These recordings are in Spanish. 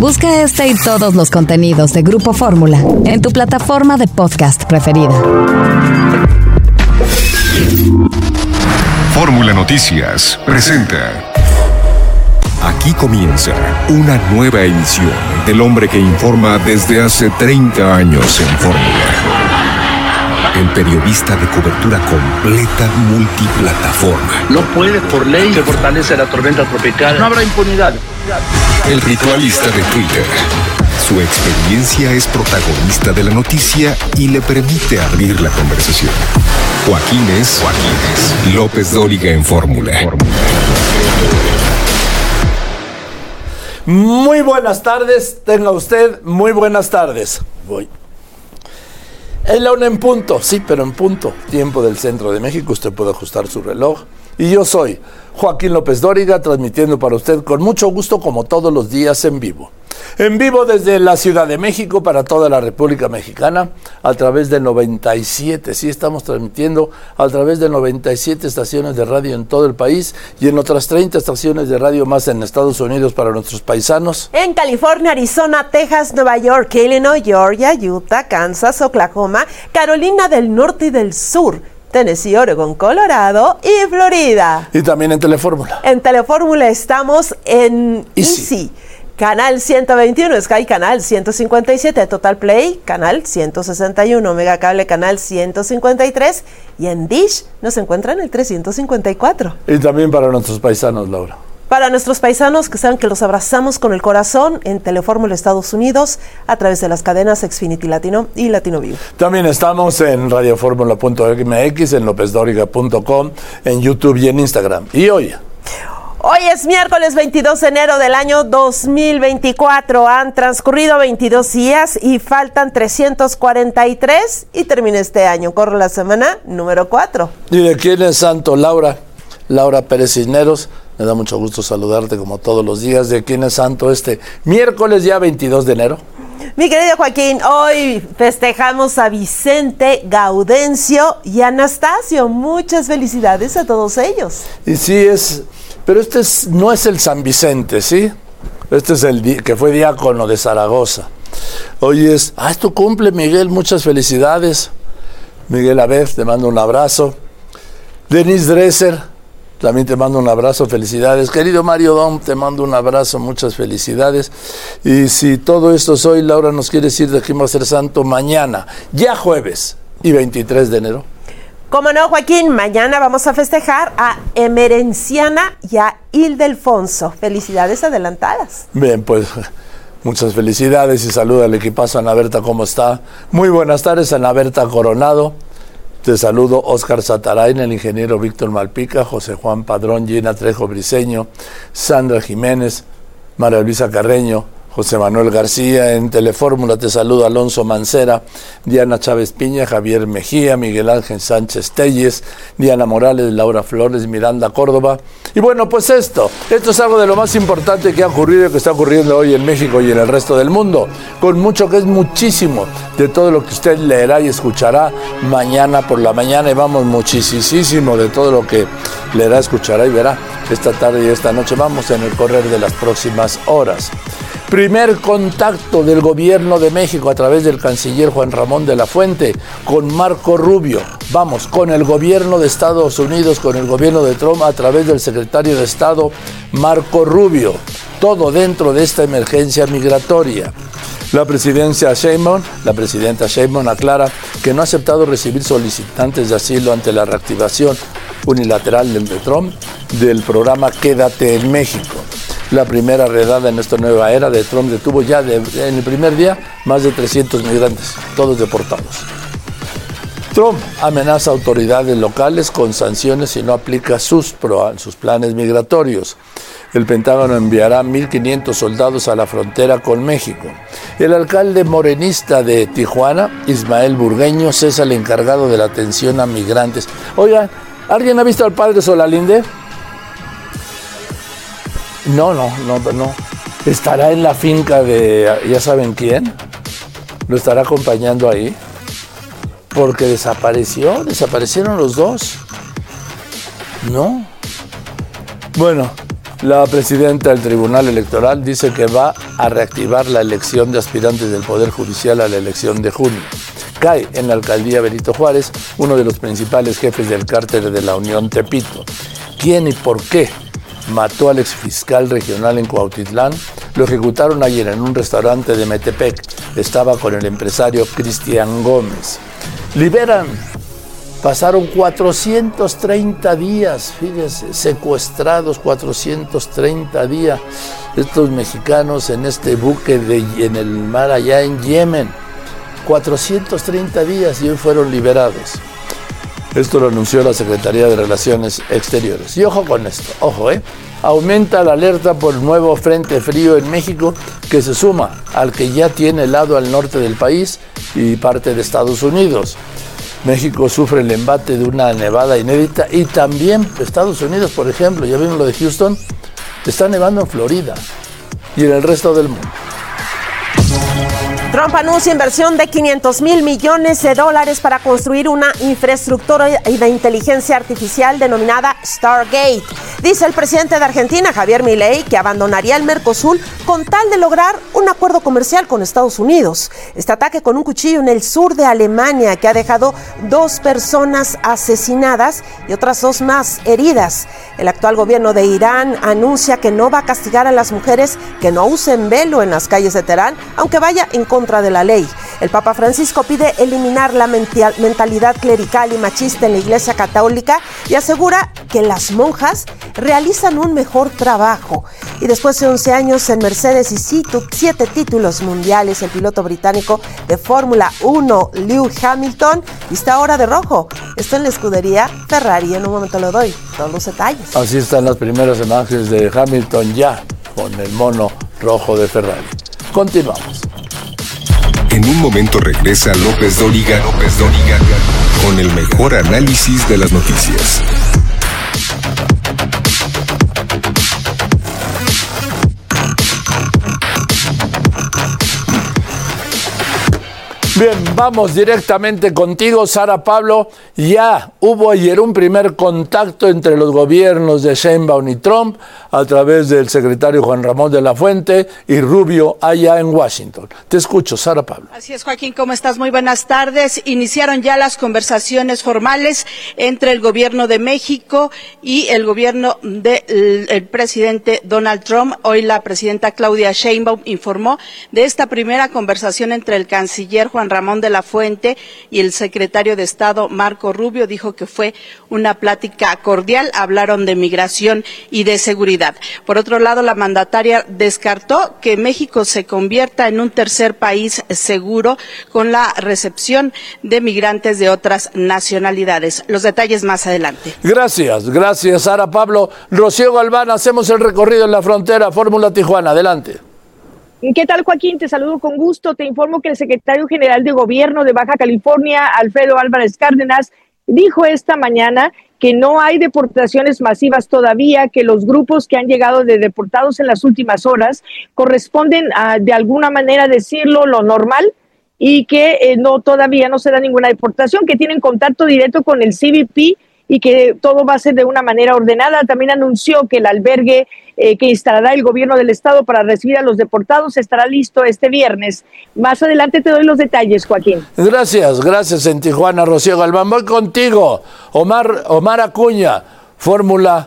Busca este y todos los contenidos de Grupo Fórmula en tu plataforma de podcast preferida. Fórmula Noticias presenta. Aquí comienza una nueva edición del hombre que informa desde hace 30 años en Fórmula. El periodista de cobertura completa multiplataforma. No puede, por ley, se fortalece la tormenta tropical. No habrá impunidad. El ritualista de Twitter. Su experiencia es protagonista de la noticia y le permite abrir la conversación. Joaquín es López Dóriga en Fórmula. Muy buenas tardes, tenga usted muy buenas tardes. Voy. Es la una en punto, sí, pero en punto. Tiempo del centro de México, usted puede ajustar su reloj. Y yo soy Joaquín López Dóriga, transmitiendo para usted con mucho gusto, como todos los días, en vivo. En vivo desde la Ciudad de México para toda la República Mexicana a través de 97. Sí, estamos transmitiendo a través de 97 estaciones de radio en todo el país y en otras 30 estaciones de radio más en Estados Unidos para nuestros paisanos. En California, Arizona, Texas, Nueva York, Illinois, Georgia, Utah, Kansas, Oklahoma, Carolina del Norte y del Sur, Tennessee, Oregon, Colorado y Florida. Y también en Telefórmula. En Telefórmula estamos en Easy. Canal 121, Sky Canal 157, Total Play Canal 161, Mega Cable Canal 153 y en Dish nos encuentran el 354. Y también para nuestros paisanos, Laura. Para nuestros paisanos que saben que los abrazamos con el corazón en Telefórmula Estados Unidos a través de las cadenas Xfinity Latino y Latino Vivo. También estamos en radioformula.mx, en lopezdoriga.com, en YouTube y en Instagram. Y hoy es miércoles 22 de enero del año 2024. Han transcurrido 22 días y faltan 343 y termina este año. Corre la semana número 4. ¿Y de quién es santo, Laura? Laura Pérez Cisneros. Me da mucho gusto saludarte como todos los días. ¿De quién es santo este miércoles ya 22 de enero? Mi querido Joaquín, hoy festejamos a Vicente, Gaudencio y Anastasio. Muchas felicidades a todos ellos. Y sí es... Pero no es el San Vicente, ¿sí? Este es el que fue diácono de Zaragoza. Hoy es tu cumple, Miguel, muchas felicidades. Miguel Abed, te mando un abrazo. Denise Dresser, también te mando un abrazo, felicidades. Querido Mario Dom, te mando un abrazo, muchas felicidades. Y si todo esto es hoy, Laura nos quiere decir de quién va a ser santo mañana, ya jueves y 23 de enero. Como no, Joaquín, mañana vamos a festejar a Emerenciana y a Ildefonso. Felicidades adelantadas. Bien, pues muchas felicidades y saluda al equipazo. Ana Berta, ¿cómo está? Muy buenas tardes, Ana Berta Coronado. Te saludo, Óscar Satarain, el ingeniero Víctor Malpica, José Juan Padrón, Gina Trejo Briceño, Sandra Jiménez, María Luisa Carreño, José Manuel García. En Telefórmula te saludo Alonso Mancera, Diana Chávez Piña, Javier Mejía, Miguel Ángel Sánchez Telles, Diana Morales, Laura Flores, Miranda Córdoba. Y bueno, pues esto es algo de lo más importante que ha ocurrido y que está ocurriendo hoy en México y en el resto del mundo, con mucho que es muchísimo de todo lo que usted leerá y escuchará mañana por la mañana, y vamos muchísimo de todo lo que leerá, escuchará y verá esta tarde y esta noche. Vamos en el correr de las próximas horas. Primer contacto del gobierno de México a través del canciller Juan Ramón de la Fuente con Marco Rubio. Vamos, con el gobierno de Estados Unidos, con el gobierno de Trump a través del secretario de Estado Marco Rubio. Todo dentro de esta emergencia migratoria. La presidenta Sheinbaum aclara que no ha aceptado recibir solicitantes de asilo ante la reactivación unilateral de Trump del programa Quédate en México. La primera redada en esta nueva era de Trump detuvo ya en el primer día más de 300 migrantes, todos deportados. Trump amenaza a autoridades locales con sanciones si no aplica sus planes migratorios. El Pentágono enviará 1,500 soldados a la frontera con México. El alcalde morenista de Tijuana, Ismael Burgueño, cesa al encargado de la atención a migrantes. Oigan, ¿alguien ha visto al padre Solalinde? No. Estará en la finca de, ¿ya saben quién? ¿Lo estará acompañando ahí? Porque desaparecieron los dos. No. Bueno, La presidenta del Tribunal Electoral dice que va a reactivar la elección de aspirantes del Poder Judicial a la elección de junio. Cae en la alcaldía Benito Juárez uno de los principales jefes del cártel de la Unión Tepito. ¿Quién y por qué mató al exfiscal regional en Cuautitlán? Lo ejecutaron ayer en un restaurante de Metepec. Estaba con el empresario Cristian Gómez. Liberan. Pasaron 430 días, fíjese, secuestrados 430 días estos mexicanos en este buque en el mar allá en Yemen. 430 días y hoy fueron liberados. Esto lo anunció la Secretaría de Relaciones Exteriores. Y ojo con esto, ojo, aumenta la alerta por el nuevo frente frío en México que se suma al que ya tiene helado al norte del país y parte de Estados Unidos. México sufre el embate de una nevada inédita y también Estados Unidos, por ejemplo, ya vimos lo de Houston, está nevando en Florida y en el resto del mundo. Trump anuncia inversión de $500 millones para construir una infraestructura de inteligencia artificial denominada Stargate. Dice el presidente de Argentina, Javier Milei, que abandonaría el Mercosur con tal de lograr un acuerdo comercial con Estados Unidos. Este ataque con un cuchillo en el sur de Alemania que ha dejado 2 personas asesinadas y otras 2 más heridas. El actual gobierno de Irán anuncia que no va a castigar a las mujeres que no usen velo en las calles de Teherán, aunque vaya en contra de la ley. El Papa Francisco pide eliminar la mentalidad clerical y machista en la Iglesia Católica y asegura que las monjas realizan un mejor trabajo. Y después de 11 años en Mercedes y 7 títulos mundiales, el piloto británico de Fórmula 1, Lewis Hamilton, está ahora de rojo. Está en la escudería Ferrari. En un momento le doy todos los detalles. Así están las primeras imágenes de Hamilton ya con el mono rojo de Ferrari. Continuamos. En un momento regresa López Dóriga con el mejor análisis de las noticias. Bien, vamos directamente contigo, Sara Pablo. Ya hubo ayer un primer contacto entre los gobiernos de Sheinbaum y Trump a través del secretario Juan Ramón de la Fuente y Rubio allá en Washington. Te escucho, Sara Pablo. Así es, Joaquín, ¿cómo estás? Muy buenas tardes. Iniciaron ya las conversaciones formales entre el gobierno de México y el gobierno del presidente Donald Trump. Hoy la presidenta Claudia Sheinbaum informó de esta primera conversación entre el canciller Juan Ramón de la Fuente y el secretario de Estado Marco Rubio. Dijo que fue una plática cordial, hablaron de migración y de seguridad. Por otro lado, la mandataria descartó que México se convierta en un tercer país seguro con la recepción de migrantes de otras nacionalidades. Los detalles más adelante. Gracias, Sara Pablo. Rocío Galván, hacemos el recorrido en la frontera, Fórmula Tijuana, adelante. ¿Qué tal, Joaquín? Te saludo con gusto. Te informo que el secretario general de Gobierno de Baja California, Alfredo Álvarez Cárdenas, dijo esta mañana que no hay deportaciones masivas todavía, que los grupos que han llegado de deportados en las últimas horas corresponden a, de alguna manera decirlo, lo normal, y que todavía no se da ninguna deportación, que tienen contacto directo con el CBP y que todo va a ser de una manera ordenada. También anunció que el albergue que instalará el gobierno del estado para recibir a los deportados estará listo este viernes. Más adelante te doy los detalles, Joaquín. Gracias en Tijuana, Rocío Galván. Voy contigo, Omar Acuña, Fórmula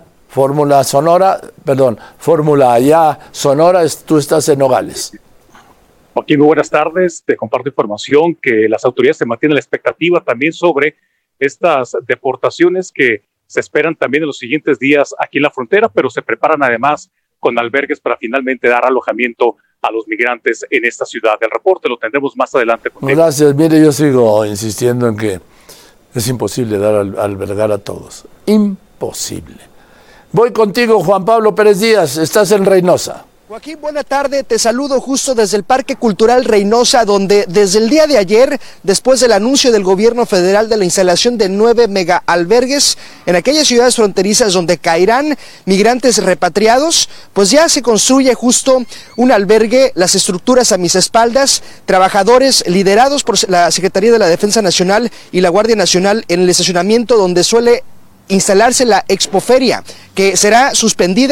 allá, Sonora, tú estás en Nogales. Joaquín, muy buenas tardes. Te comparto información que las autoridades se mantienen la expectativa también sobre estas deportaciones que se esperan también en los siguientes días aquí en la frontera, pero se preparan además con albergues para finalmente dar alojamiento a los migrantes en esta ciudad. El reporte lo tendremos más adelante contigo. Gracias. Mire, yo sigo insistiendo en que es imposible albergar a todos. Imposible. Voy contigo, Juan Pablo Pérez Díaz. Estás en Reynosa. Joaquín, buena tarde, te saludo justo desde el Parque Cultural Reynosa, donde desde el día de ayer, después del anuncio del gobierno federal de la instalación de 9 mega albergues en aquellas ciudades fronterizas donde caerán migrantes repatriados, pues ya se construye justo un albergue, las estructuras a mis espaldas, trabajadores liderados por la Secretaría de la Defensa Nacional y la Guardia Nacional en el estacionamiento donde suele instalarse la Expoferia, que será suspendida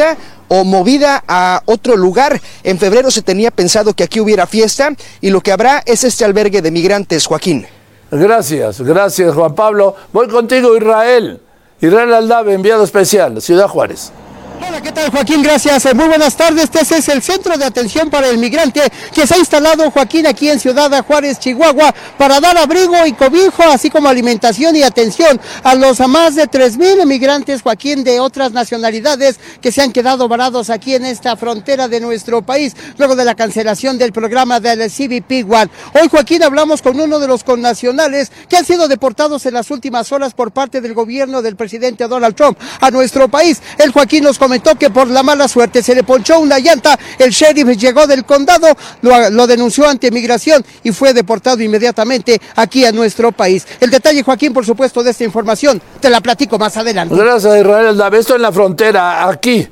o movida a otro lugar. En febrero se tenía pensado que aquí hubiera fiesta y lo que habrá es este albergue de migrantes, Joaquín. Gracias Juan Pablo. Voy contigo, Israel Aldave, enviado especial, Ciudad Juárez. Hola, ¿qué tal, Joaquín? Gracias. Muy buenas tardes. Este es el centro de atención para el migrante que se ha instalado, Joaquín, aquí en Ciudad Juárez, Chihuahua, para dar abrigo y cobijo, así como alimentación y atención a los más de 3,000 migrantes, Joaquín, de otras nacionalidades que se han quedado varados aquí en esta frontera de nuestro país, luego de la cancelación del programa del CBP One. Hoy, Joaquín, hablamos con uno de los connacionales que han sido deportados en las últimas horas por parte del gobierno del presidente Donald Trump a nuestro país. El Joaquín nos comentó que por la mala suerte se le ponchó una llanta, el sheriff llegó del condado, lo denunció ante migración y fue deportado inmediatamente aquí a nuestro país. El detalle, Joaquín, por supuesto, de esta información te la platico más adelante. Gracias, Israel Aldave. Esto en la frontera, aquí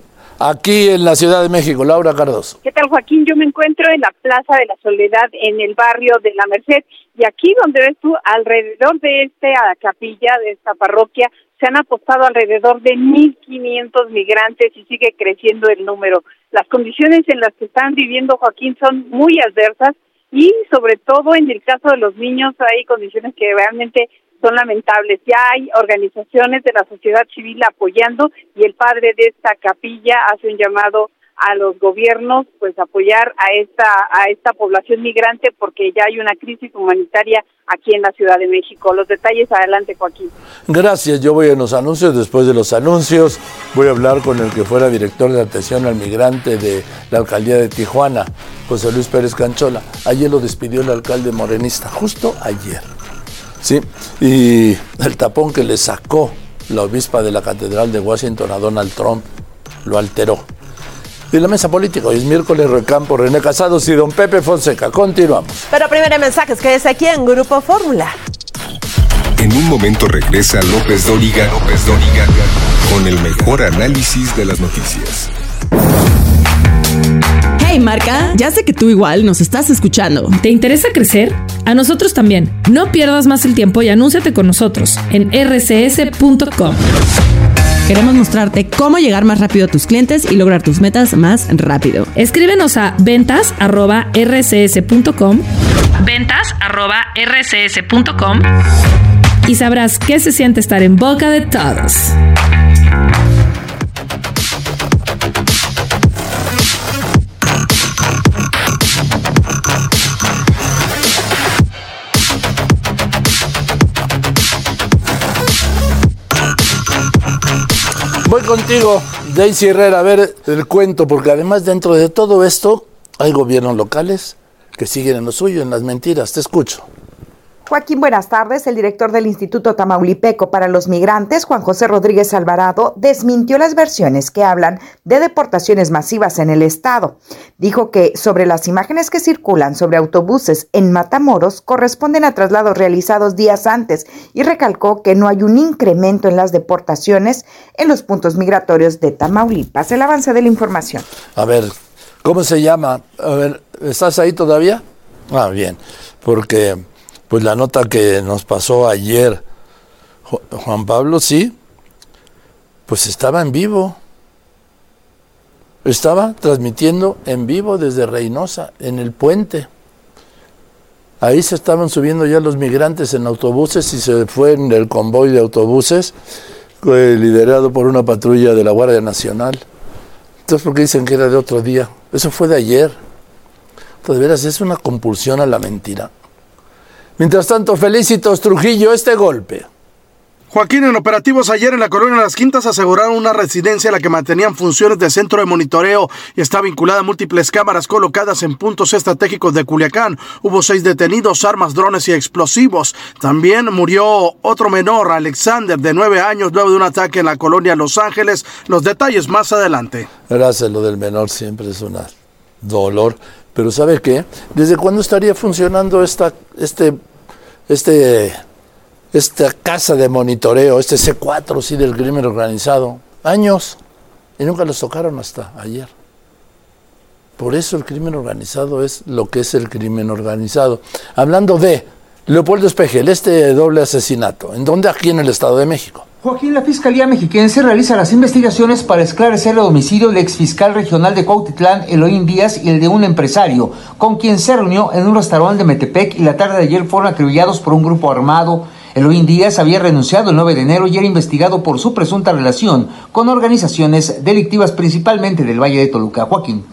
en la Ciudad de México. Laura Cardoso. ¿Qué tal, Joaquín? Yo me encuentro en la Plaza de la Soledad, en el barrio de La Merced, y aquí donde ves tú, alrededor de esta capilla, de esta parroquia, se han apostado alrededor de 1,500 migrantes y sigue creciendo el número. Las condiciones en las que están viviendo, Joaquín, son muy adversas y sobre todo en el caso de los niños hay condiciones que realmente son lamentables. Ya hay organizaciones de la sociedad civil apoyando y el padre de esta capilla hace un llamado a los gobiernos, pues apoyar a esta población migrante porque ya hay una crisis humanitaria aquí en la Ciudad de México. Los detalles adelante, Joaquín. Gracias, yo voy a los anuncios. Después de los anuncios voy a hablar con el que fuera director de atención al migrante de la alcaldía de Tijuana, José Luis Pérez Canchola. Ayer lo despidió el alcalde morenista, justo ayer. Sí, y el tapón que le sacó la obispa de la Catedral de Washington a Donald Trump lo alteró. Y la mesa política, hoy es miércoles, Recampo, René Casados y don Pepe Fonseca. Continuamos. Pero primero mensajes, quédese aquí en Grupo Fórmula. En un momento regresa López Dóriga con el mejor análisis de las noticias. Hey Marca, ya sé que tú igual nos estás escuchando. ¿Te interesa crecer? A nosotros también. No pierdas más el tiempo y anúnciate con nosotros en rcs.com. Queremos mostrarte cómo llegar más rápido a tus clientes y lograr tus metas más rápido. Escríbenos a ventas@rcs.com ventas@rcs.com y sabrás qué se siente estar en boca de todos. Voy contigo, Daisy Herrera, a ver el cuento, porque además dentro de todo esto hay gobiernos locales que siguen en lo suyo, en las mentiras. Te escucho. Joaquín, buenas tardes. El director del Instituto Tamaulipeco para los Migrantes, Juan José Rodríguez Alvarado, desmintió las versiones que hablan de deportaciones masivas en el estado. Dijo que sobre las imágenes que circulan sobre autobuses en Matamoros corresponden a traslados realizados días antes y recalcó que no hay un incremento en las deportaciones en los puntos migratorios de Tamaulipas. El avance de la información. A ver, ¿cómo se llama? A ver, ¿estás ahí todavía? Ah, bien, porque pues la nota que nos pasó ayer Juan Pablo, sí, pues estaba en vivo. Estaba transmitiendo en vivo desde Reynosa, en el puente. Ahí se estaban subiendo ya los migrantes en autobuses y se fue en el convoy de autobuses liderado por una patrulla de la Guardia Nacional. Entonces, ¿por qué dicen que era de otro día? Eso fue de ayer. Entonces, de veras, es una compulsión a la mentira. Mientras tanto, Felicitos Trujillo, este golpe. Joaquín, en operativos ayer en la colonia Las Quintas aseguraron una residencia a la que mantenían funciones de centro de monitoreo y está vinculada a múltiples cámaras colocadas en puntos estratégicos de Culiacán. Hubo 6 detenidos, armas, drones y explosivos. También murió otro menor, Alexander, de 9 años, luego de un ataque en la colonia Los Ángeles. Los detalles más adelante. Gracias, lo del menor siempre es un dolor. Pero ¿sabe qué? ¿Desde cuándo estaría funcionando esta casa de monitoreo, este C4, sí, del crimen organizado? Años. Y nunca los tocaron hasta ayer. Por eso el crimen organizado es lo que es el crimen organizado. Hablando de Leopoldo Espejel, este doble asesinato, ¿en dónde? Aquí en el Estado de México. Joaquín, la Fiscalía Mexiquense realiza las investigaciones para esclarecer el homicidio del exfiscal regional de Cuautitlán, Elohim Díaz, y el de un empresario, con quien se reunió en un restaurante de Metepec y la tarde de ayer fueron acribillados por un grupo armado. Elohim Díaz había renunciado el 9 de enero y era investigado por su presunta relación con organizaciones delictivas, principalmente del Valle de Toluca. Joaquín.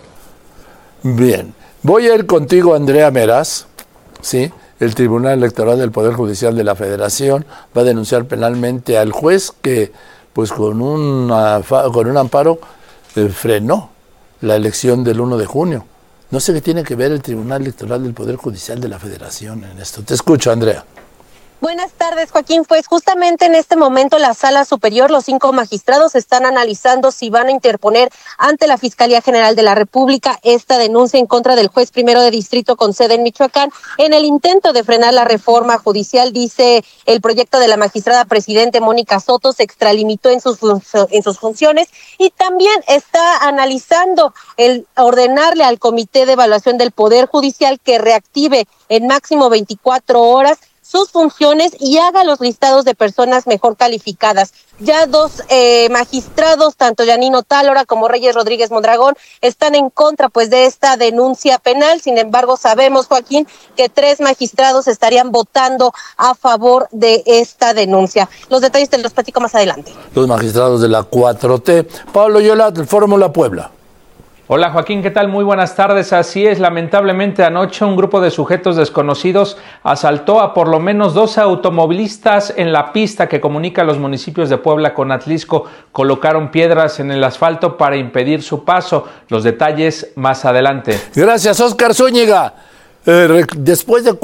Bien, voy a ir contigo, Andrea Meraz, ¿sí? El Tribunal Electoral del Poder Judicial de la Federación va a denunciar penalmente al juez que, pues con un amparo, frenó la elección del 1 de junio. No sé qué tiene que ver el Tribunal Electoral del Poder Judicial de la Federación en esto. Te escucho, Andrea. Buenas tardes, Joaquín. Pues justamente en este momento la Sala Superior, los 5 magistrados están analizando si van a interponer ante la Fiscalía General de la República esta denuncia en contra del juez primero de distrito con sede en Michoacán en el intento de frenar la reforma judicial. Dice el proyecto de la magistrada presidente Mónica Soto se extralimitó en sus funciones y también está analizando el ordenarle al Comité de Evaluación del Poder Judicial que reactive en máximo 24 horas sus funciones y haga los listados de personas mejor calificadas. Ya 2 magistrados, tanto Yanino Tálora como Reyes Rodríguez Mondragón, están en contra pues de esta denuncia penal. Sin embargo, sabemos, Joaquín, que 3 magistrados estarían votando a favor de esta denuncia. Los detalles te los platico más adelante. Los magistrados de la 4T. Pablo Yolat, Fórmula Puebla. Hola Joaquín, ¿qué tal? Muy buenas tardes. Así es, lamentablemente anoche un grupo de sujetos desconocidos asaltó a por lo menos 2 automovilistas en la pista que comunica los municipios de Puebla con Atlixco. Colocaron piedras en el asfalto para impedir su paso. Los detalles más adelante. Gracias, Óscar Zúñiga. Después de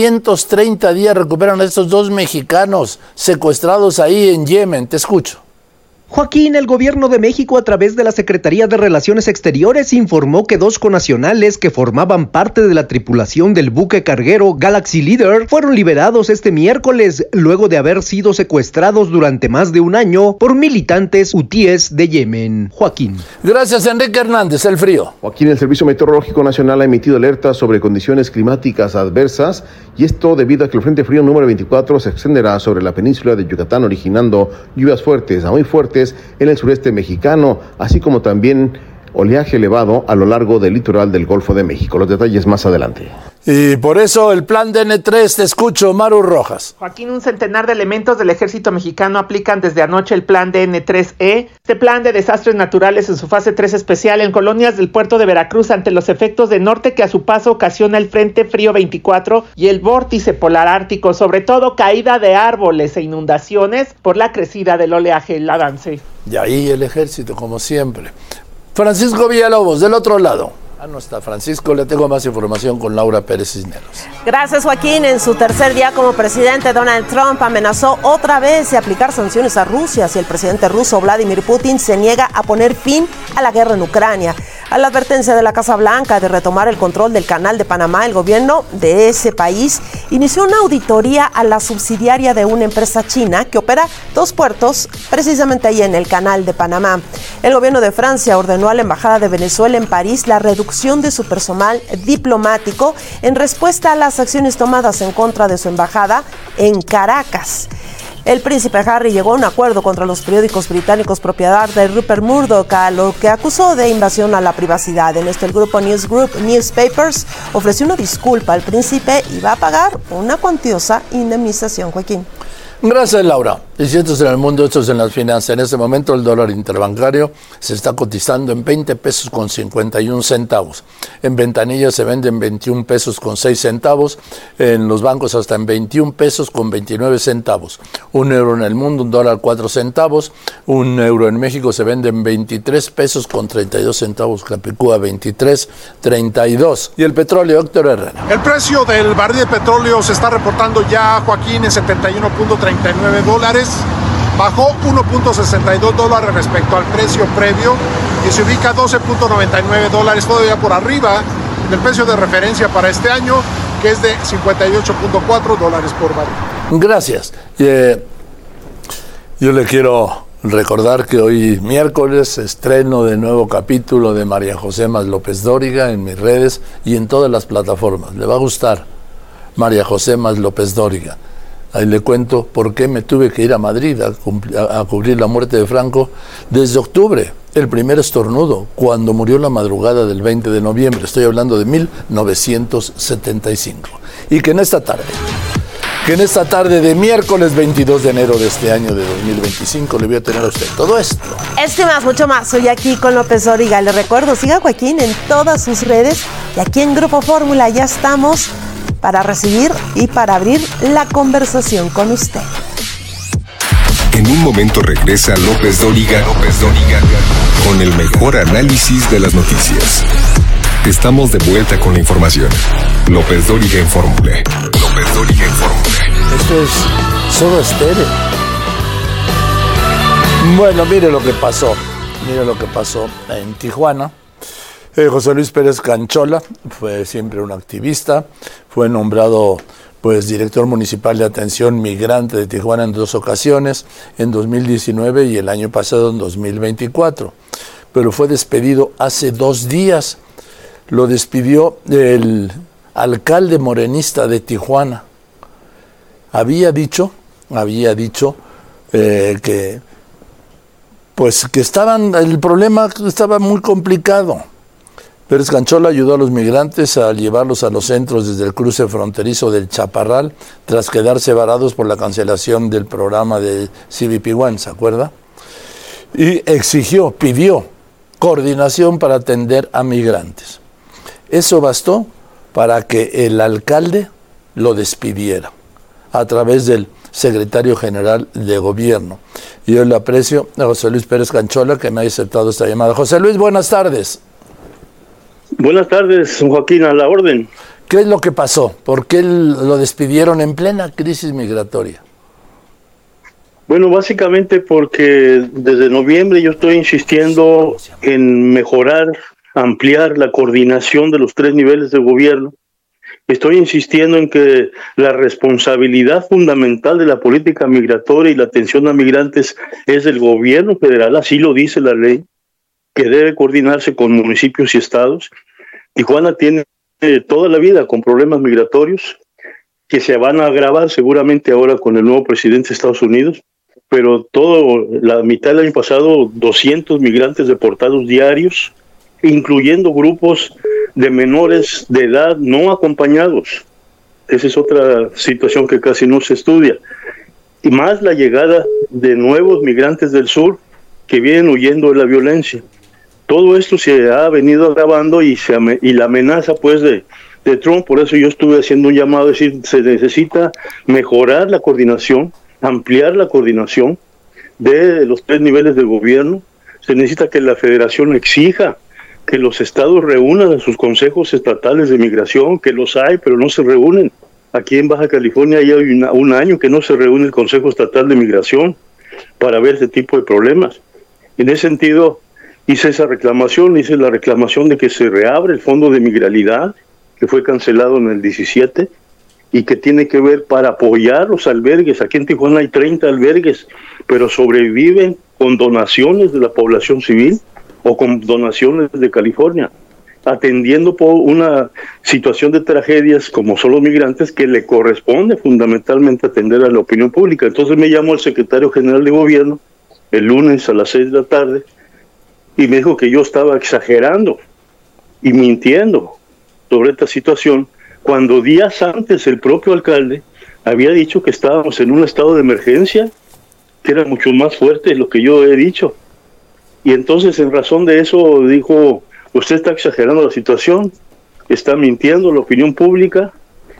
430 días recuperan a estos 2 mexicanos secuestrados ahí en Yemen. Te escucho. Joaquín, el gobierno de México a través de la Secretaría de Relaciones Exteriores informó que 2 connacionales que formaban parte de la tripulación del buque carguero Galaxy Leader fueron liberados este miércoles luego de haber sido secuestrados durante más de un año por militantes hutíes de Yemen. Joaquín. Gracias, Enrique Hernández, el frío. Joaquín, el Servicio Meteorológico Nacional ha emitido alertas sobre condiciones climáticas adversas y esto debido a que el Frente Frío número 24 se extenderá sobre la península de Yucatán originando lluvias fuertes a muy fuertes en el sureste mexicano, así como también oleaje elevado a lo largo del litoral del Golfo de México. Los detalles más adelante. Y por eso el plan de N3, te escucho, Maru Rojas. Joaquín, un centenar de elementos del ejército mexicano aplican desde anoche el plan de N3E, este plan de desastres naturales en su fase 3 especial en colonias del puerto de Veracruz ante los efectos de norte que a su paso ocasiona el Frente Frío 24 y el vórtice polar ártico, sobre todo caída de árboles e inundaciones por la crecida del oleaje, el avance. Y ahí el ejército, como siempre. Francisco Villalobos, del otro lado. No está Francisco, le tengo más información con Laura Pérez Cisneros. Gracias, Joaquín. En su tercer día como presidente, Donald Trump amenazó otra vez de aplicar sanciones a Rusia si el presidente ruso Vladimir Putin se niega a poner fin a la guerra en Ucrania. A la advertencia de la Casa Blanca de retomar el control del Canal de Panamá, el gobierno de ese país inició una auditoría a la subsidiaria de una empresa china que opera 2 puertos precisamente ahí en el Canal de Panamá. El gobierno de Francia ordenó a la Embajada de Venezuela en París la reducción de su personal diplomático en respuesta a las acciones tomadas en contra de su embajada en Caracas. El príncipe Harry llegó a un acuerdo contra los periódicos británicos propiedad de Rupert Murdoch, a lo que acusó de invasión a la privacidad. En esto, el grupo News Group Newspapers ofreció una disculpa al príncipe y va a pagar una cuantiosa indemnización, Joaquín. Gracias, Laura. Y si esto es en el mundo, esto es en las finanzas. En este momento el dólar interbancario se está cotizando en 20 pesos con 51 centavos. En ventanillas se vende en 21 pesos con 6 centavos. En los bancos hasta en 21 pesos con 29 centavos. Un euro en el mundo, un dólar 4 centavos. Un euro en México se vende en 23 pesos con 32 centavos. Capicúa 23.32. Y el petróleo, Héctor Herrera. El precio del barril de petróleo se está reportando ya, Joaquín, en $71.39. Bajó $1.62 respecto al precio previo y se ubica a $12.99, todavía por arriba del precio de referencia para este año, que es de $58.4 por barril. Gracias. Yo le quiero recordar que hoy miércoles estreno de nuevo capítulo de María José Mas López Dóriga en mis redes y en todas las plataformas. Le va a gustar María José Mas López Dóriga. Ahí le cuento por qué me tuve que ir a Madrid a cubrir la muerte de Franco desde octubre, el primer estornudo, cuando murió la madrugada del 20 de noviembre. Estoy hablando de 1975. Y que en esta tarde de miércoles 22 de enero de este año de 2025 le voy a tener a usted todo esto. Este más, mucho más. Soy aquí con López Dóriga. Le recuerdo, siga a Joaquín en todas sus redes y aquí en Grupo Fórmula ya estamos para recibir y para abrir la conversación con usted. En un momento regresa López Dóriga con el mejor análisis de las noticias. Estamos de vuelta con la información. López Dóriga en Fórmula. Esto es Soda Stereo. Bueno, mire lo que pasó en Tijuana. José Luis Pérez Canchola fue siempre un activista, fue nombrado director municipal de atención migrante de Tijuana en 2 ocasiones, en 2019 y el año pasado en 2024, pero fue despedido hace 2 días. Lo despidió el alcalde morenista de Tijuana. Había dicho que el problema estaba muy complicado. Pérez Canchola ayudó a los migrantes a llevarlos a los centros desde el cruce fronterizo del Chaparral, tras quedarse varados por la cancelación del programa de CBP One, ¿se acuerda? Y pidió coordinación para atender a migrantes. Eso bastó para que el alcalde lo despidiera a través del secretario general de gobierno. Y yo le aprecio a José Luis Pérez Canchola que me haya aceptado esta llamada. José Luis, buenas tardes. Buenas tardes, Joaquín, a la orden. ¿Qué es lo que pasó? ¿Por qué lo despidieron en plena crisis migratoria? Bueno, básicamente porque desde noviembre yo estoy insistiendo en mejorar, ampliar la coordinación de los 3 niveles de gobierno. Estoy insistiendo en que la responsabilidad fundamental de la política migratoria y la atención a migrantes es del gobierno federal, así lo dice la ley, que debe coordinarse con municipios y estados. Tijuana tiene toda la vida con problemas migratorios que se van a agravar seguramente ahora con el nuevo presidente de Estados Unidos, pero la mitad del año pasado 200 migrantes deportados diarios, incluyendo grupos de menores de edad no acompañados. Esa es otra situación que casi no se estudia. Y más la llegada de nuevos migrantes del sur que vienen huyendo de la violencia. Todo esto se ha venido agravando y la amenaza pues de Trump. Por eso yo estuve haciendo un llamado a decir, se necesita mejorar la coordinación, ampliar la coordinación de los 3 niveles de gobierno. Se necesita que la federación exija que los estados reúnan a sus consejos estatales de migración, que los hay, pero no se reúnen. Aquí en Baja California ya hay un año que no se reúne el Consejo Estatal de Migración para ver este tipo de problemas. En ese sentido, hice la reclamación de que se reabre el Fondo de Migralidad, que fue cancelado en el 17, y que tiene que ver para apoyar los albergues. Aquí en Tijuana hay 30 albergues, pero sobreviven con donaciones de la población civil o con donaciones de California, atendiendo por una situación de tragedias como son los migrantes, que le corresponde fundamentalmente atender a la opinión pública. Entonces me llamó el secretario general de gobierno el lunes a las 6 de la tarde y me dijo que yo estaba exagerando y mintiendo sobre esta situación, cuando días antes el propio alcalde había dicho que estábamos en un estado de emergencia, que era mucho más fuerte de lo que yo he dicho. Y entonces, en razón de eso, dijo, usted está exagerando la situación, está mintiendo a la opinión pública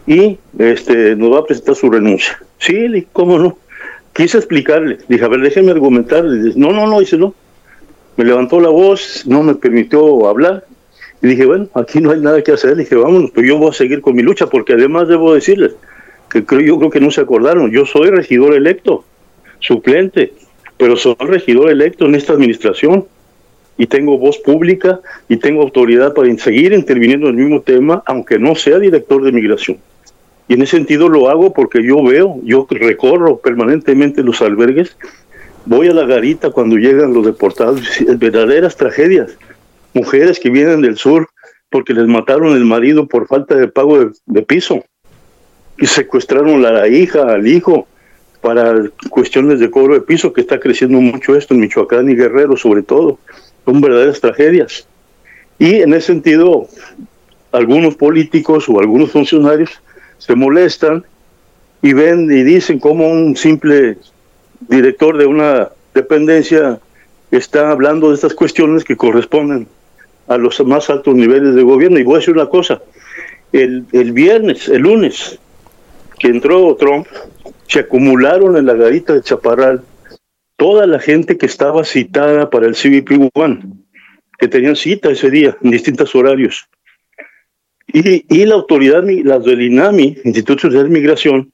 y nos va a presentar su renuncia. Sí, ¿cómo no? Quise explicarle, dije, a ver, déjeme argumentarle. Dice, no, dice, no. Me levantó la voz, no me permitió hablar. Y dije, bueno, aquí no hay nada que hacer. Dije, vámonos, pues yo voy a seguir con mi lucha, porque además debo decirles que yo creo que no se acordaron. Yo soy regidor electo, suplente, pero soy regidor electo en esta administración y tengo voz pública y tengo autoridad para seguir interviniendo en el mismo tema, aunque no sea director de migración. Y en ese sentido lo hago porque yo recorro permanentemente los albergues, voy a la garita cuando llegan los deportados, verdaderas tragedias, mujeres que vienen del sur porque les mataron el marido por falta de pago de piso, y secuestraron a la hija, al hijo, para cuestiones de cobro de piso, que está creciendo mucho esto en Michoacán y Guerrero sobre todo. Son verdaderas tragedias. Y en ese sentido, algunos políticos o algunos funcionarios se molestan y ven y dicen cómo un simple director de una dependencia está hablando de estas cuestiones que corresponden a los más altos niveles de gobierno. Y voy a decir una cosa, el lunes que entró Trump, se acumularon en la garita de Chaparral toda la gente que estaba citada para el CBP One, que tenían cita ese día en distintos horarios. Y la autoridad, las del INAMI, Instituto de Migración,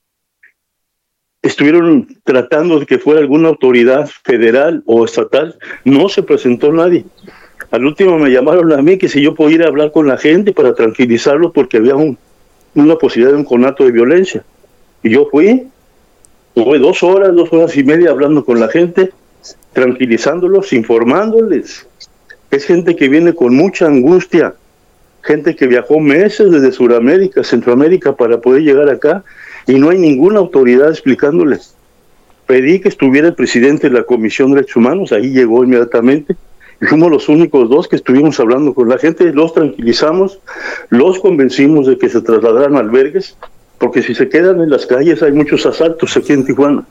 estuvieron tratando de que fuera alguna autoridad federal o estatal. No se presentó nadie. Al último me llamaron a mí que si yo podía ir a hablar con la gente para tranquilizarlos porque había una posibilidad de un conato de violencia. Y yo fui, tuve 2 horas y media hablando con la gente, tranquilizándolos, informándoles. Es gente que viene con mucha angustia, gente que viajó meses desde Sudamérica, Centroamérica para poder llegar acá y no hay ninguna autoridad explicándoles. Pedí que estuviera el presidente de la Comisión de Derechos Humanos, ahí llegó inmediatamente, y fuimos los únicos 2 que estuvimos hablando con la gente, los tranquilizamos, los convencimos de que se trasladaran a albergues, porque si se quedan en las calles hay muchos asaltos aquí en Tijuana.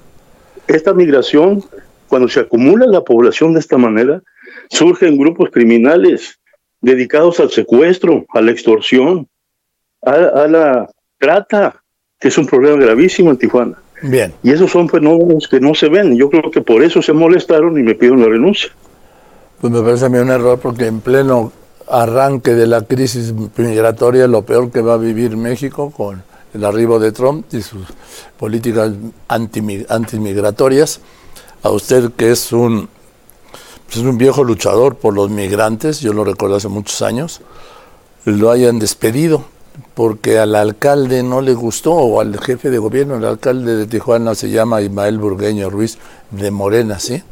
Esta migración, cuando se acumula la población de esta manera, surgen grupos criminales dedicados al secuestro, a la extorsión, a la trata, que es un problema gravísimo en Tijuana. Bien. Y esos son fenómenos que no se ven. Yo creo que por eso se molestaron y me pidieron la renuncia. Pues me parece a mí un error, porque en pleno arranque de la crisis migratoria, lo peor que va a vivir México con el arribo de Trump y sus políticas antimigratorias, a usted que es un viejo luchador por los migrantes, yo lo recuerdo hace muchos años, lo hayan despedido porque al alcalde no le gustó, o al jefe de gobierno. El alcalde de Tijuana se llama Ismael Burgueño Ruiz, de Morena, ¿sí?